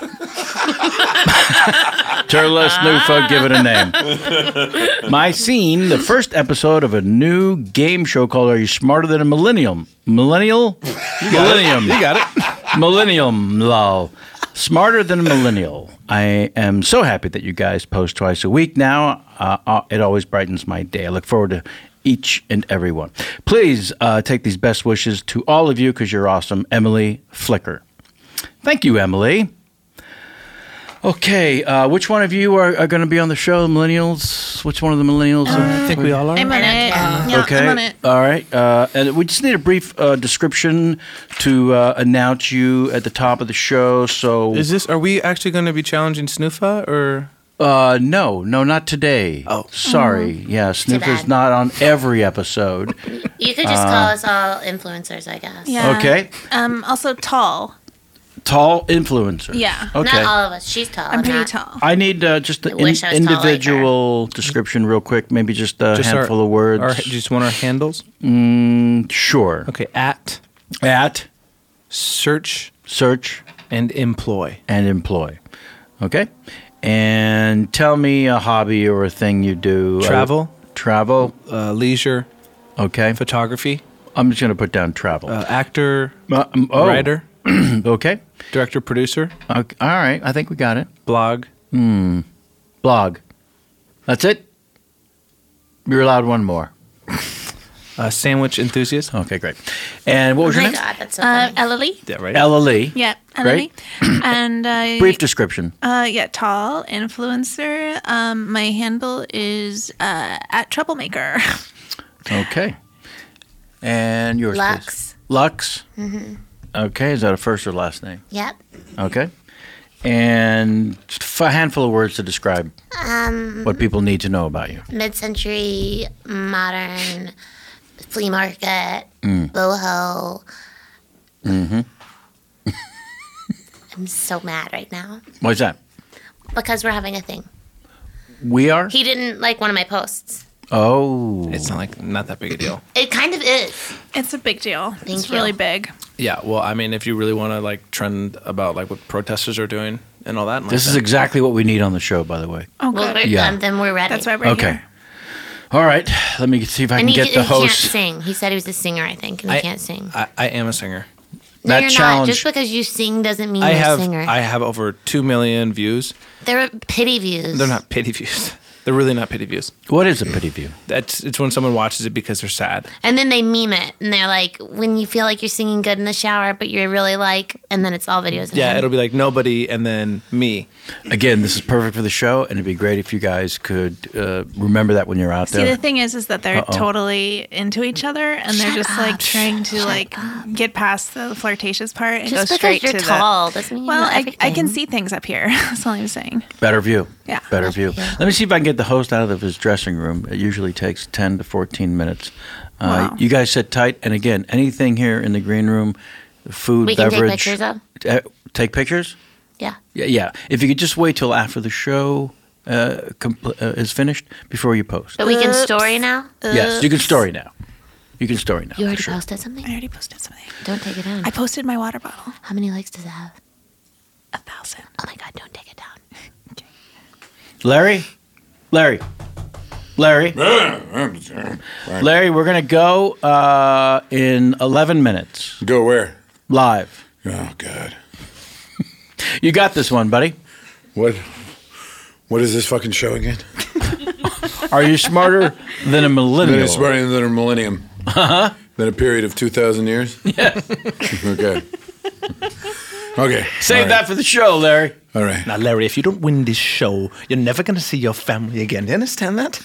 Turla Snoofa, give it a name. My scene, the first episode of a new game show called Are You Smarter Than a Millennium? Millennial? Millennium. You got it. Millennium, lol. Smarter than a millennial. I am so happy that you guys post twice a week now. Uh, uh, it always brightens my day. I look forward to each and every one. Please uh, take these best wishes to all of you because you're awesome. Emily Flicker. Thank you, Emily. Okay, uh, which one of you are, are going to be on the show? Millennials? Which one of the millennials? I think we all are. I'm on it. Yeah, Okay. I'm on it. All right. Uh, and we just need a brief uh, description to uh, announce you at the top of the show. So, Is this? Are we actually going to be challenging Snoofa or? uh, no, no, not today. Oh. sorry. Yeah, Snoofer's bad. not on every episode. You could just call us all influencers, I guess. Yeah. Okay. Um. Also tall. Tall influencer. Yeah. Okay. Not all of us. She's tall. I'm pretty not- tall. I need uh, just an I wish I was tall like individual description, real quick. Maybe just a Just our- handful of words. Our, do you just want our handles? Mm, sure. Okay. At At search search and employ. and employ. Okay. And tell me a hobby or a thing you do. Travel. Uh, travel. Uh, leisure. Okay. Photography. I'm just going to put down travel. Uh, actor. Uh, um, oh. Writer. Okay. Director. Producer. Okay. All right. I think we got it. Blog. Blog. That's it? You're allowed one more. Uh, sandwich enthusiast. Okay, great. And what Oh was your my name? god, that's so Uh, funny. Ella Lee. Yeah. Right. Ella Lee. Yeah, Ella Great. Lee. And uh, Brief description. Uh, yeah, tall influencer. Um, my handle is uh, at troublemaker. Okay. And yours, please. Lux. Lux? Mm-hmm. Okay. Is that a first or last name? Yep. Okay. And just a handful of words to describe Um, what people need to know about you. mid-century, modern, flea market, Mm. boho. Mm-hmm. I'm so mad right now What's that? because we're having a thing. We are? He didn't like one of my posts. Oh. It's not like not that big a deal. It kind of is. It's a big deal. Thank it's you. really big. Yeah, well, I mean, if you really want to like trend about like what protesters are doing and all that. and like This is that. exactly what we need on the show, by the way. Oh, Well, good. we're Yeah. done, then we're ready. That's why we're Okay. here. All right. Let me see if I And can he, get the he can't host. sing. He said he was a singer, I think, and he I- can't sing. I, I am a singer. No, that you're challenge- not. Just because you sing doesn't mean I you're have a singer. I have over two million views. They're pity views. They're not pity views. They're really not pity views. What is a pity view? That's it's when someone watches it because they're sad. And then they meme it, and they're like, when you feel like you're singing good in the shower, but you're really like, and then it's all videos. Of Yeah, him. it'll be like nobody and then me. Again, this is perfect for the show, and it'd be great if you guys could uh, remember that when you're out See, there. the thing is, is that they're Uh-oh. totally into each other, and they're Shut just up. like trying to Shut like up. get past the flirtatious part and Just go because straight you're to tall doesn't mean the. you Well, know I, I everything. can see things up here. That's all I'm saying. Better view. Yeah. Better view. Yeah. Let me see if I can get the host out of his dressing room. It usually takes ten to fourteen minutes. Uh, Wow. You guys sit tight. And again, anything here in the green room, food, We can take beverage. pictures of? Uh, take pictures? Yeah. Yeah, yeah. If you could just wait till after the show uh, compl- uh, is finished before you post. But we can Oops. story now? Yes, you can story now. You can story now. You for already sure. posted something? I already posted something. Don't take it down. I posted my water bottle. How many likes does it have? A thousand. Oh my God, don't take it down. Larry? Larry? Larry? Larry, we're going to go uh, in eleven minutes Go where? live. Oh God. You got this one, buddy. What? What is this fucking show again? Are you smarter than a millennial? Then it's smarter than a millennium. Uh-huh. Than a period of two thousand years. Yeah. Okay. Okay. Save All right. that for the show, Larry. All right. Now, Larry, if you don't win this show, you're never going to see your family again. Do you understand that?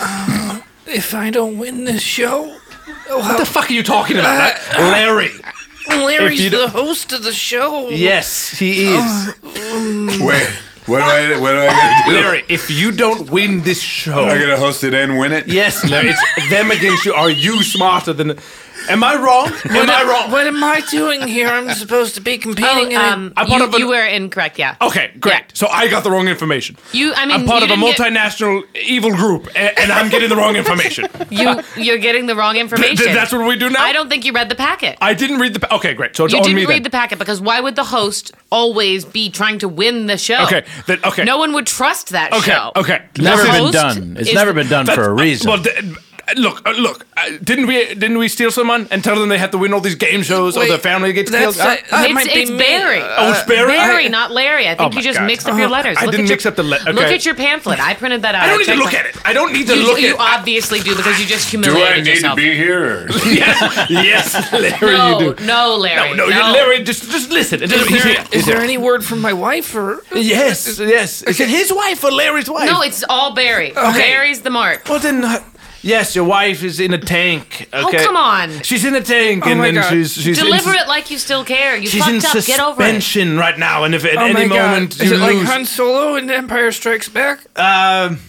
If I don't win this show, What the fuck are you talking about? Larry. Larry's you the don't- host of the show. Yes, he is. Wait. What do I? What do I gotta do? Larry, if you don't win this show, I gotta host it and win it. yes, Larry, it's them against you. Are you smarter than? Am I wrong? Am I wrong? What am I doing here? I'm supposed to be competing in Oh, a- um, I'm part you, of an- you were incorrect. Yeah. Okay, great. Yeah. So I got the wrong information. You. I mean, I'm part you of a didn't get- multinational evil group, and, and I'm getting the wrong information. You. You're getting the wrong information. Th- that's what we do now? I don't think you read the packet. I didn't read the. Pa- okay, great. So it's You on didn't me read then. the packet because why would the host always be trying to win the show? Okay, then- okay. No one would trust that Okay, show. okay. Never The been host done. It's is never the- been done That's- for a reason. Well, th- look, uh, look. Uh, didn't we? Didn't we steal someone and tell them they had to win all these game shows or Wait, the family gets that's- killed? uh, that It's, might be it's me. Barry. Oh, it's Barry? Barry, I- not Larry. I think Oh you my just God. mixed up your letters. I Look didn't at your, mix up the le- Look okay. at your pamphlet. I printed that out. I don't need to checked look my- at it. I don't need to You, look you at it. obviously do because you just Do humiliated I need yourself. to be here? yes, yes, Larry, no, you do. no, Larry. No, no, you, Larry, just just listen. Is Just, there, is there any word from my wife or? yes, yes. Is it his wife or Larry's wife? No, it's all Barry. Barry's the mark. Well then, uh, yes, your wife is in a tank. Oh, Okay? come on. She's in a tank, Oh and my then God. she's she's Deliver in, it like you still care. You She's in fucked up. Get over it. suspension right now, and if at Oh any my God. moment Is you it like lose, Han Solo in Empire Strikes Back? um,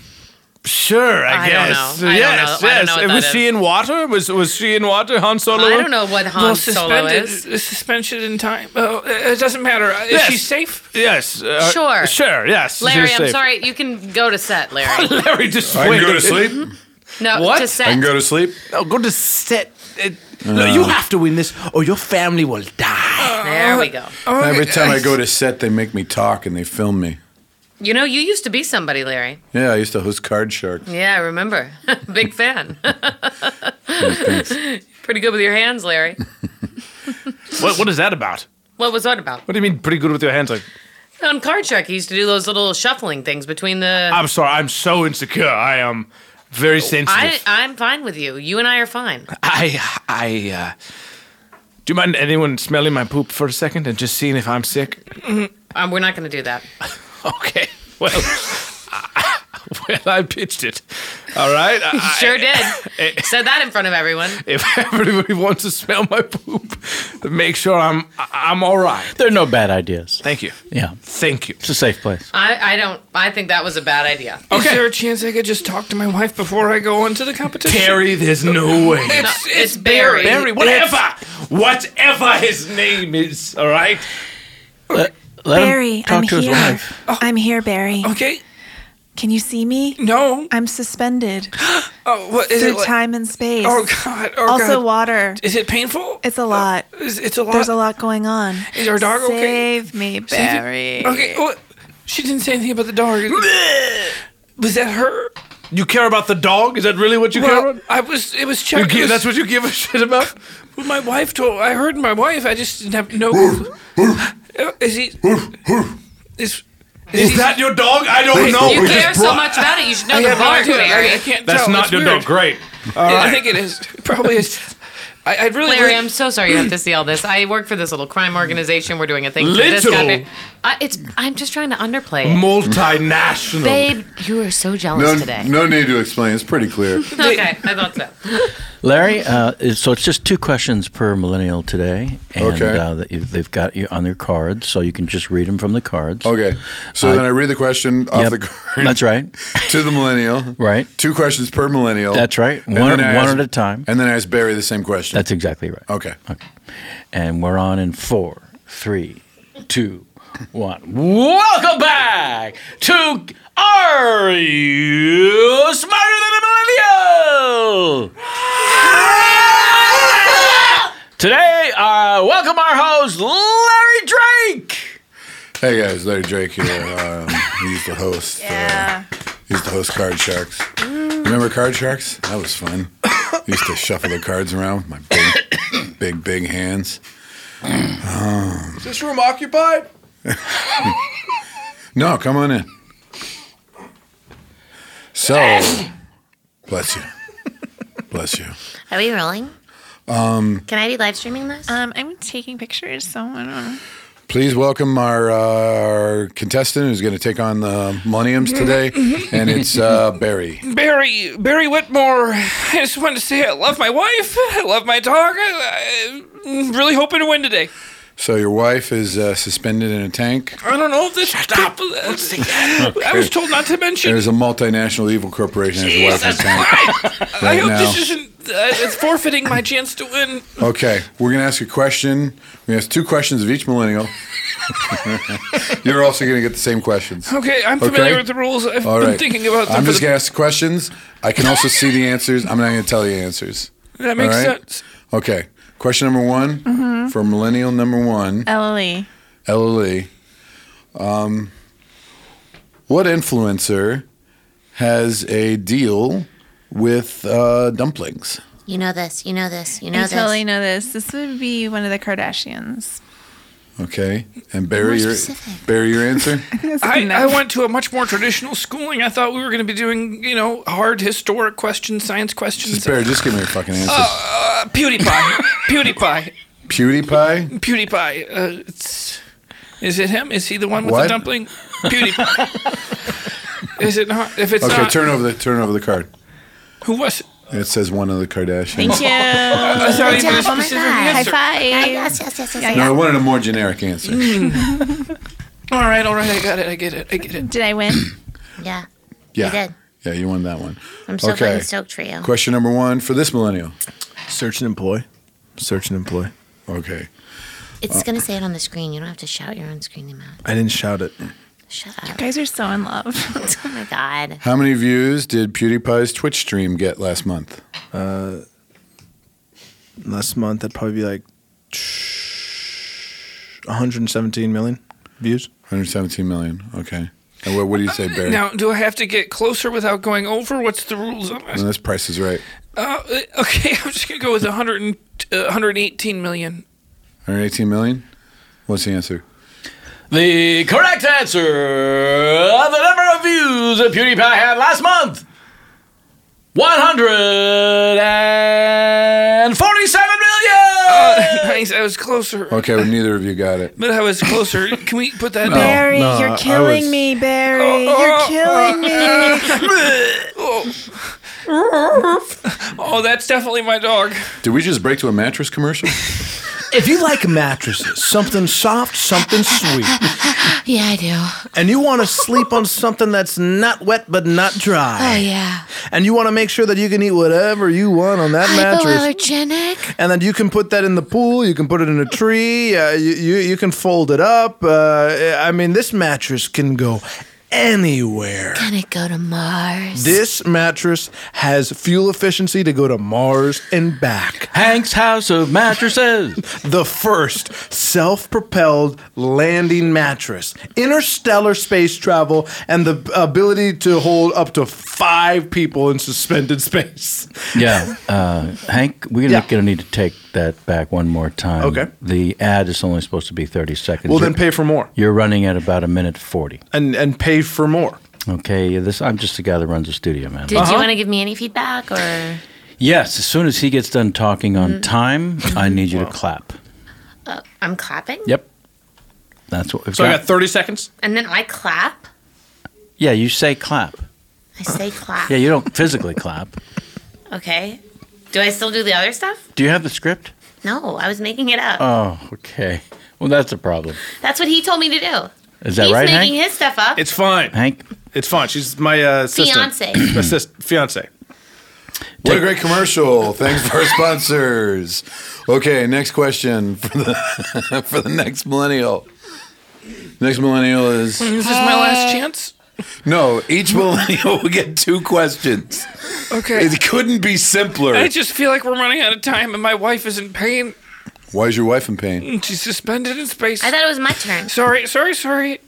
sure, I, I don't guess. know. I don't yes, know. I don't yes. know what was that she is. in water? Was was she in water? Han Solo. I don't know what Han well, Solo suspended, is. suspension in time. Oh, it doesn't matter. Is Yes. she safe? Yes. uh, Sure. Sure. Yes. Larry, she's I'm safe. sorry. You can go to set, Larry. Larry, just I wait. can go to sleep. No, What? to set. I can go to sleep. No, go to set. It, no, you have to win this, or your family will die. There we go. Every time I go to set, they make me talk and they film me. You know, you used to be somebody, Larry. Yeah, I used to host Card Shark. Yeah, I remember. Big fan. Thanks. Pretty good with your hands, Larry. What What is that about? What was that about? What do you mean, pretty good with your hands? Like, On Card Shark, he used to do those little shuffling things between the. I'm sorry, I'm so insecure. I am very sensitive. I, I'm fine with you. You and I are fine. I, I, uh, do you mind anyone smelling my poop for a second and just seeing if I'm sick? Um, we're not going to do that. Okay. Well, I, well, I pitched it. All right. You I- sure did. Said that in front of everyone. If everybody wants to smell my poop, to make sure I'm I'm all right. There are no bad ideas. Thank you. Yeah, Thank you. it's a safe place. I, I don't. I think that was a bad idea. Is there a chance I could just talk to my wife before I go into the competition? Terry, there's no way. It's, No, it's it's Barry. Barry, whatever, whatever his name is. All right. Let, let him Barry, talk I'm to his here. wife. I'm here, Barry. Okay. Can you see me? No. I'm suspended Oh, what is through it? Like, time and space. oh God. Oh also God. water. Is it painful? It's a lot. It's, it's a lot. There's a lot going on. Is our dog okay? Save me, Barry. Okay. Oh, she didn't say anything about the dog. Was that her? You care about the dog? Is that really what you care Well, about? I was. It was You checked. give- that's what you give a shit about? What my wife told. I heard my wife. I just didn't have no. Uh, is he? Is. Is he- that your dog? I don't Wait, know. You We care just so brought- much about it. You should know I the have no bark, idea. I, I Barry. can't That's tell. not It's your weird. dog. Great. I think it is. It probably is. I, I'd really. Larry, like- I'm so sorry you have to see all this. I work for this little crime organization. We're doing a thing for this guy. Little? Uh, it's. I'm just trying to underplay it. Multinational. Babe, you are so jealous No, today. no need to explain. It's pretty clear. Okay, I thought so. Larry, uh, is- so it's just two questions per millennial today, and Okay. uh, that you, they've got you on their cards, so you can just read them from the cards. Okay. So Uh, then I read the question off Yep, the card. that's right. To the millennial. Right. Two questions per millennial. That's right. And One, then I one ask- at a time. And then I ask Barry the same question. That's exactly right. Okay. Okay. And we're on in four, three, two, one. Welcome back to Are You Smarter Than a Millennial? Today, uh, welcome our host, Larry Drake. Hey guys, Larry Drake here. Um, he used to host. Yeah. Uh, he used to host Card Sharks. Remember Card Sharks? That was fun. I used to shuffle the cards around with my big, big, big hands. Um, Is this room occupied? no, come on in. So, bless you. Bless you. Are we rolling? Um, Can I be live streaming this? Um, I'm taking pictures, so I don't know. Please welcome our, uh, our contestant who's going to take on the Millenniums today, and it's uh, Barry. Barry, Barry Whitmore. I just wanted to say I love my wife. I love my dog. I, I'm really hoping to win today. So your wife is uh, suspended in a tank. I don't know if this. Shut up. I was told not to mention. There's a multinational evil corporation has a wife in a Jesus tank Christ. I right hope now. this isn't. Uh, it's forfeiting my chance to win. Okay, we're going to ask a question. We're going to ask two questions of each millennial. You're also going to get the same questions. Okay, I'm familiar Okay? with the rules. I've All been right. thinking about them. I'm for just the- going to ask the questions. I can also see the answers. I'm not going to tell you answers. That makes All right? sense. Okay, question number one Mhm. for millennial number one, Ellie. Ellie. Um, what influencer has a deal with uh, dumplings? You know this. You know this. You know I this. totally know this. This would be one of the Kardashians. Okay, and Barry, More your specific. Barry, your answer. I, I went to a much more traditional schooling. I thought we were going to be doing, you know, hard historic questions, science questions. Just Barry, just give me your fucking answer. Uh, PewDiePie. PewDiePie. PewDiePie. PewDiePie. Uh, it's, is it him? Is he the one with What? the dumpling? PewDiePie. Is it not? If it's Okay, not, turn over the turn over the card. who was it? It says one of the Kardashians. Thank you. I thought he Good was a job. Oh my specific God. High answer. five. Ah, yes, yes, yes, yes. No, I wanted a more generic answer. All right, all right, I got it, I get it, I get it. Did I win? Yeah. Yeah, You did. yeah, you won that one. I'm so Okay. fucking stoked for you. Question number one for this millennial. Search and employ. Search and employ. Okay. It's gonna say it on the screen. You don't have to shout your own screen name out. I didn't shout it. Shut You up. guys are so in love. Oh my god. How many views did PewDiePie's Twitch stream get last month? Uh, last month, that'd probably be like one hundred seventeen million views. one hundred seventeen million. Okay. And what, what do you say, Barry? Now, do I have to get closer without going over? What's the rules on No, this? this price is right. Uh, okay, I'm just gonna go with one hundred and, uh, one hundred eighteen million. one hundred eighteen million? What's the answer? The correct answer, the number of views that PewDiePie had last month, one hundred forty-seven million! Uh, nice, I was closer. Okay, well, neither of you got it. But I was closer. Can we put that No. down? Barry, no, you're I killing was- me, Barry. Oh, you're oh, killing me. Oh. Oh, that's definitely my dog. Did we just break to a mattress commercial? If you like mattresses, something soft, something sweet, Yeah, I do. and you want to sleep on something that's not wet but not dry, Oh yeah. and you want to make sure that you can eat whatever you want on that mattress, Hypoallergenic. and then you can put that in the pool, you can put it in a tree, uh, you, you you can fold it up. Uh, I mean, this mattress can go anywhere. Can it go to Mars? This mattress has fuel efficiency to go to Mars and back. Hank's House of Mattresses. The first self-propelled landing mattress, interstellar space travel, and the ability to hold up to five people in suspended space. Yeah, uh, Hank, we're Yeah. going to need to take that back one more time. Okay. The ad is only supposed to be thirty seconds. Well, then You're- pay for more. You're running at about a minute forty. And and pay for more. Okay, this I'm just the guy that runs the studio, man. Did you want to give me any feedback or? Yes, as soon as he gets done talking on time, I need you to clap. Uh, I'm clapping. Yep. That's what we've So I got. got thirty seconds. And then I clap. Yeah, you say clap. I say clap. Yeah, you don't physically clap. Okay. Do I still do the other stuff? Do you have the script? No, I was making it up. Oh, okay. Well, that's a problem. That's what he told me to do. Is that He's right, making Hank? his stuff up. It's fine. Hank? It's fine. She's my uh, assistant. Fiance. Assist- fiance. What a great commercial. Thanks for our sponsors. Okay, next question for the for the next millennial. Next millennial is Is this my last chance? no, each millennial will get two questions. Okay. It couldn't be simpler. I just feel like we're running out of time and my wife is in pain. Why is your wife in pain? And she's suspended in space. I thought it was my turn. Sorry, sorry, sorry.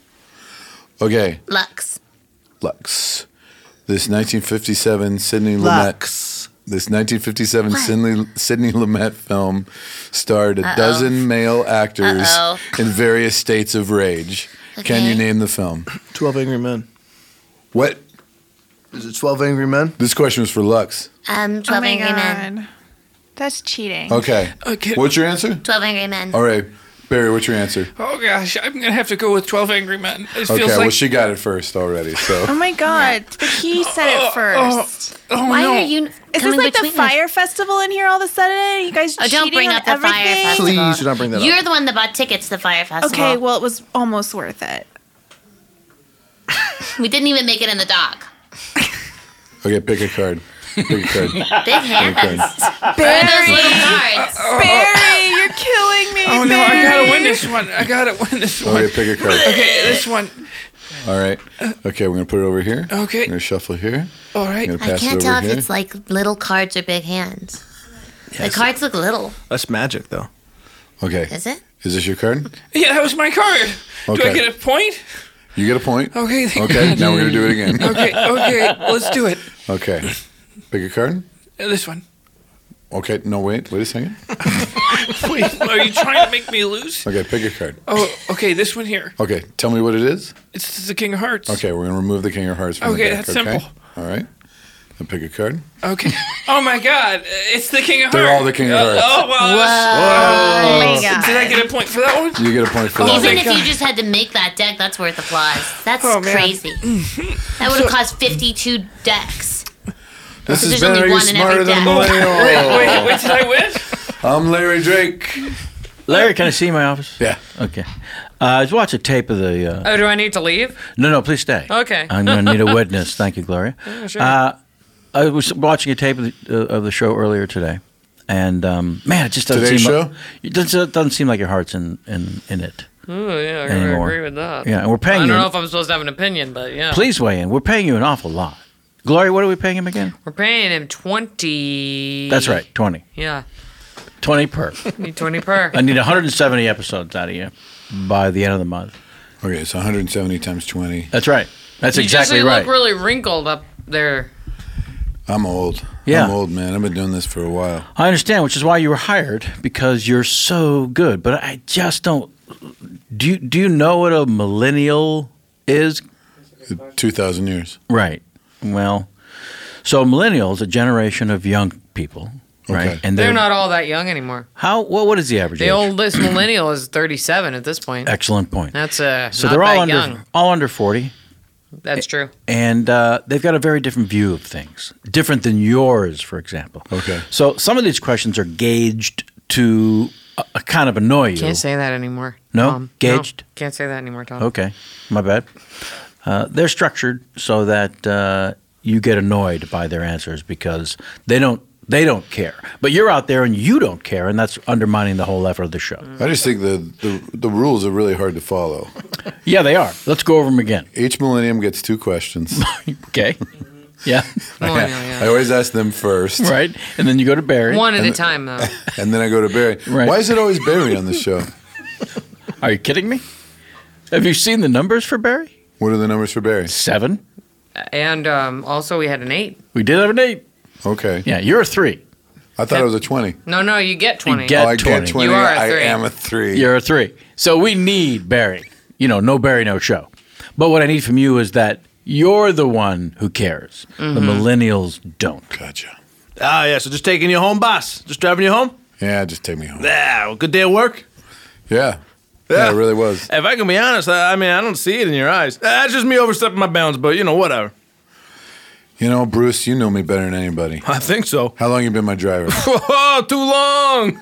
Okay, Lux. Lux. This nineteen fifty-seven Sidney Lumet. Lux. This nineteen fifty-seven Sidney, Sidney Lumet film starred a Uh-oh. dozen male actors Uh-oh. in various states of rage. Can you Okay. name the film? Twelve Angry Men. What? Is it Twelve Angry Men? This question was for Lux. Um, Oh twelve my Angry Men. god. That's cheating. Okay. Okay. What's your answer? Twelve Angry Men. All right. Barry, what's your answer? Oh gosh, I'm gonna have to go with twelve Angry Men. It Okay, feels well, like she got it first already, so. Oh my god. But he said it first. oh Why no. are you Is this coming like the between us? fire festival in here all of a sudden? You guys Oh, don't cheating bring on up the fire everything? festival. Please do not bring that You're up. the one that bought tickets to the fire festival. Okay, well it was almost worth it. we didn't even make it in the dock. Okay, pick a card. Pick a card. Big hands. Okay. Where are those little cards? Barry, you're killing me. Oh no, I Barry. gotta win this one. I gotta win this one. Okay, pick a card. Okay, this one. All right. Okay, we're going to put it over here. Okay. We're going to shuffle here. All right. I'm going to I pass can't it tell over if here. it's like little cards or big hands. The cards look little. That's magic, though. Okay. Is it? Is this your card? Yeah, that was my card. Do I Okay. get a point? You get a point. Okay. thank Okay, God. now we're going to do it again. Okay, okay, let's do it. Okay. Pick a card. Uh, This one. Okay, no, wait. Wait a second. Wait, are you trying to make me lose? Okay, pick a card. Oh, okay, this one here. Okay, tell me what it is. It's the King of Hearts. Okay, we're going to remove the King of Hearts from Okay, the deck. that's okay? simple. All right. Then pick a card. Okay. Oh my God, it's the King of Hearts. They're all the King of Hearts. Oh, well, that's- Oh my god. Did I get a point for that one? You get a point for Oh, that. Even thank if God. you just had to make that deck, that's worth applause. That's Oh, man. crazy. That would have cost fifty-two decks. This There's has only been one in every smarter than deck. millennial. Wait, wait, wait, did I win? I'm Larry Drake. Larry, can I see my office? Yeah. Okay. Uh, I was watching a tape of the. Uh, Oh, do I need to leave? no, no, please stay. Okay. I'm going to need a witness. Thank you, Gloria. sure. Uh, I was watching a tape of the, uh, of the show earlier today, and um, man, it just doesn't Today's seem. show? It doesn't, it doesn't seem like your heart's in, in, in it. Oh, yeah, I Anymore. agree with that. Yeah, and we're paying I you. don't know if I'm supposed to have an opinion, but yeah. Please weigh in. We're paying you an awful lot. Gloria, what are we paying him again? We're paying him twenty. That's right, twenty. Yeah. twenty per. Need twenty per. I need one hundred seventy episodes out of you by the end of the month. Okay, it's one hundred seventy times twenty. That's right. That's you exactly just right. look really wrinkled up there. I'm old. Yeah. I'm old, man. I've been doing this for a while. I understand, which is why you were hired, because you're so good. But I just don't. Do you, do you know what a millennial is? two thousand years. Right. Well, so millennials, a generation of young people, right? Okay. And They're not all that young anymore. How? Well, what is the average The age? oldest millennial is thirty-seven at this point. Excellent point. That's uh, So not they're all that under young. all under forty, That's true. and uh, they've got a very different view of things, different than yours, for example. Okay. So some of these questions are gauged to uh, kind of annoy you. Can't say that anymore. No? Tom. Gauged? No, can't say that anymore, Tom. Okay, my bad. Uh, they're structured so that uh, you get annoyed by their answers because they don't they don't care. But you're out there and you don't care, and that's undermining the whole effort of the show. I just think the, the the rules are really hard to follow. Yeah, they are. Let's go over them again. Each millennium gets two questions. Okay. Yeah. I, I always ask them first. Right. And then you go to Barry. One at a time, though. And then I go to Barry. Right. Why is it always Barry on the show? Are you kidding me? Have you seen the numbers for Barry? What are the numbers for Barry? Seven. And um, also, we had an eight. We did have an eight. Okay. Yeah, you're a three. I thought it was a twenty. No, no, you get twenty. You get oh, I twenty. get twenty. You are a I three. am a three. You're a three. So we need Barry. You know, no Barry, no show. But what I need from you is that you're the one who cares. Mm-hmm. The millennials don't. Gotcha. Ah, yeah. So just taking you home, boss. Just driving you home. Yeah, just take me home. Yeah. Well, good day at work. Yeah. Yeah, it really was. If I can be honest, I, I mean, I don't see it in your eyes. That's just me overstepping my bounds, but you know, whatever. You know, Bruce, you know me better than anybody. I think so. How long you been my driver? Oh, too long.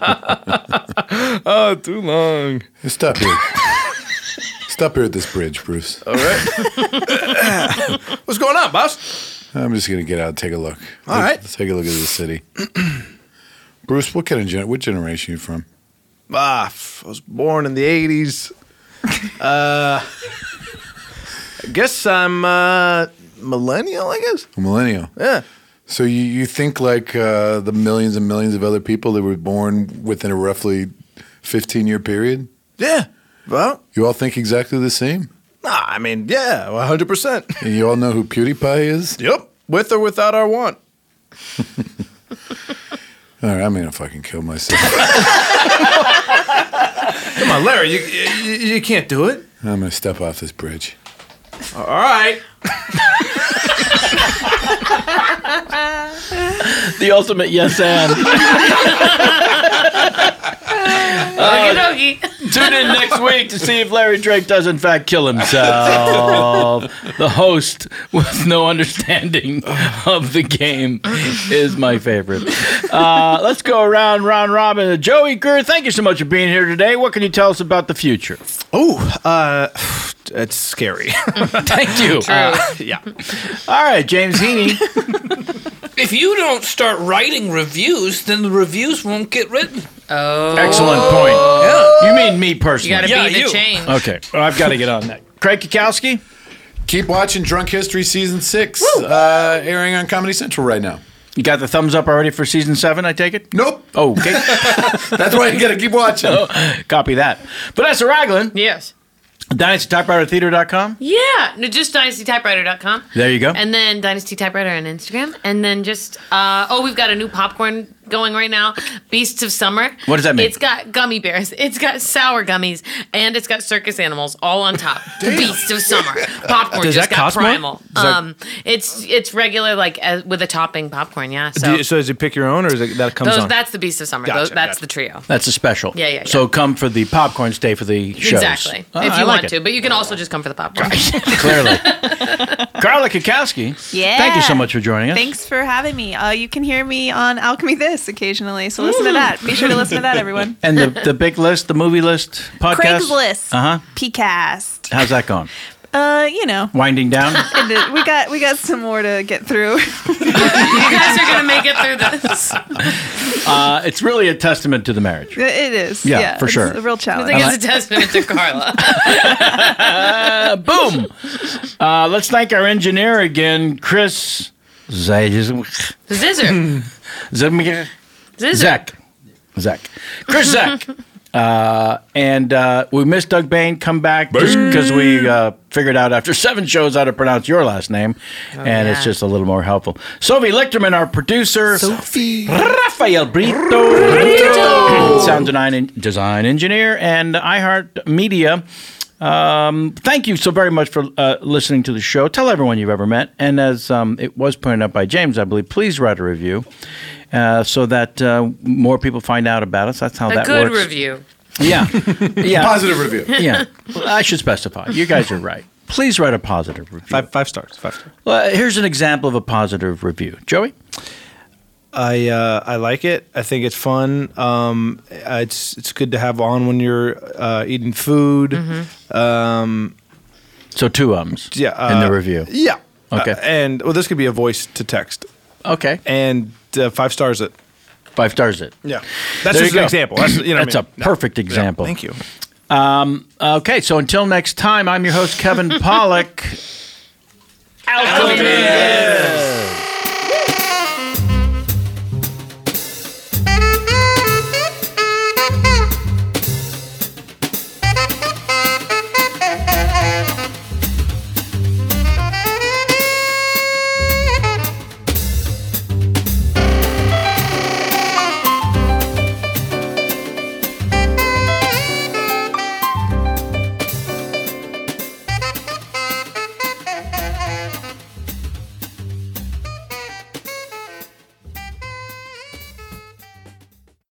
Oh, too long. Stop here. Stop here at this bridge, Bruce. All right. What's going on, boss? I'm just gonna get out and take a look. All right. Let's take a look at the city. Bruce, what kind of gen- what generation are you from? Ah, I was born in the eighties. Uh, I guess I'm uh, millennial, I guess. A millennial. Yeah. So you, you think like uh, the millions and millions of other people that were born within a roughly fifteen-year period? Yeah. Well, You all think exactly the same? nah, I mean, yeah, one hundred percent. And you all know who PewDiePie is? Yep. With or without our want. All right, I'm gonna fucking kill myself. Come on, Larry, you, you, you can't do it. I'm gonna step off this bridge. All right. The ultimate yes and. Okie dokie. Tune in next week to see if Larry Drake does in fact kill himself. The host with no understanding of the game is my favorite. Uh, let's go around round robin. Joey Kerr, thank you so much for being here today. What can you tell us about the future? Oh, uh, it's scary. Thank you. Uh, yeah. All right, James Heaney. If you don't start writing reviews, then the reviews won't get written. Oh. Excellent point. Yeah. You mean me personally? You got to Yeah, be the you. change. Okay, well, I've got to get on that. Craig Kukowski? Keep watching Drunk History Season six, uh, airing on Comedy Central right now. You got the thumbs up already for season seven, I take it? Nope. Oh, okay. That's why you gotta keep watching. Copy that. Vanessa Ragland, Yes. Dynasty Typewriter Theater dot com. Yeah. No, just dynasty typewriter dot com. There you go. And then Dynasty Typewriter on Instagram. And then just, uh, oh, we've got a new popcorn going right now. Beasts of Summer. What does that mean? It's got gummy bears. It's got sour gummies. And it's got circus animals all on top. The Beasts of Summer. Popcorn Does just that got cost more? primal. Does that- Um, it's it's regular, like, as, with a topping popcorn, yeah. Do So, you, so does it pick your own, or is it that comes those, on? that's the Beasts of Summer. Gotcha, those, that's gotcha. the trio. That's a special. Yeah, yeah, yeah. So come for the popcorn, stay for the shows. Exactly. Oh, if I you like want it. to. But you can also just come for the popcorn. Clearly. Carla Kukowski. Yeah. Thank you so much for joining us. Thanks for having me. Uh, you can hear me on Alchemy This occasionally, so listen to that. Be sure to listen to that, everyone. And the, the big list, the movie list podcast? Craigslist. Uh huh. P cast. How's that going? Uh, you know, Winding down? it is- we got we got some more to get through. You guys are going to make it through this. Uh, it's really a testament to the marriage. It is. Yeah, Yeah, for it's sure. a real I challenge. think it's a testament to Carla. Uh, boom. Uh, let's thank our engineer again, Chris Zizzer. Zizzer. Zizzer. Zizzer. Zach. Zach. Chris Zach. Uh, and uh, we missed Doug Bain come back just because we uh, figured out after seven shows how to pronounce your last name, and it's yeah. just a little more helpful. Sophie Lichterman, our producer. Sophie. Rafael Brito. Sound design, design engineer, and iHeart Media. Um, thank you so very much for uh, listening to the show. Tell everyone you've ever met. And as um, it was pointed out by James, I believe, please write a review uh, so that uh, more people find out about us. That's how A that good works. review. Yeah. Yeah. Positive review. Yeah. Well, I should specify. You guys are right. Please write a positive review. Five five stars. Five stars. Well, here's an example of a positive review. Joey? I uh, I like it. I think it's fun. Um, uh, it's it's good to have on when you're uh, eating food. Um, So two ums yeah, uh, in the review. Yeah. Okay. Uh, and well, this could be a voice to text. Okay. And uh, five stars it. Five stars it. Yeah. That's There just you an go. example. That's you know. That's what I mean? a perfect Yeah. example. Thank you. Um, okay, so until next time, I'm your host, Kevin Pollak. Alchemy.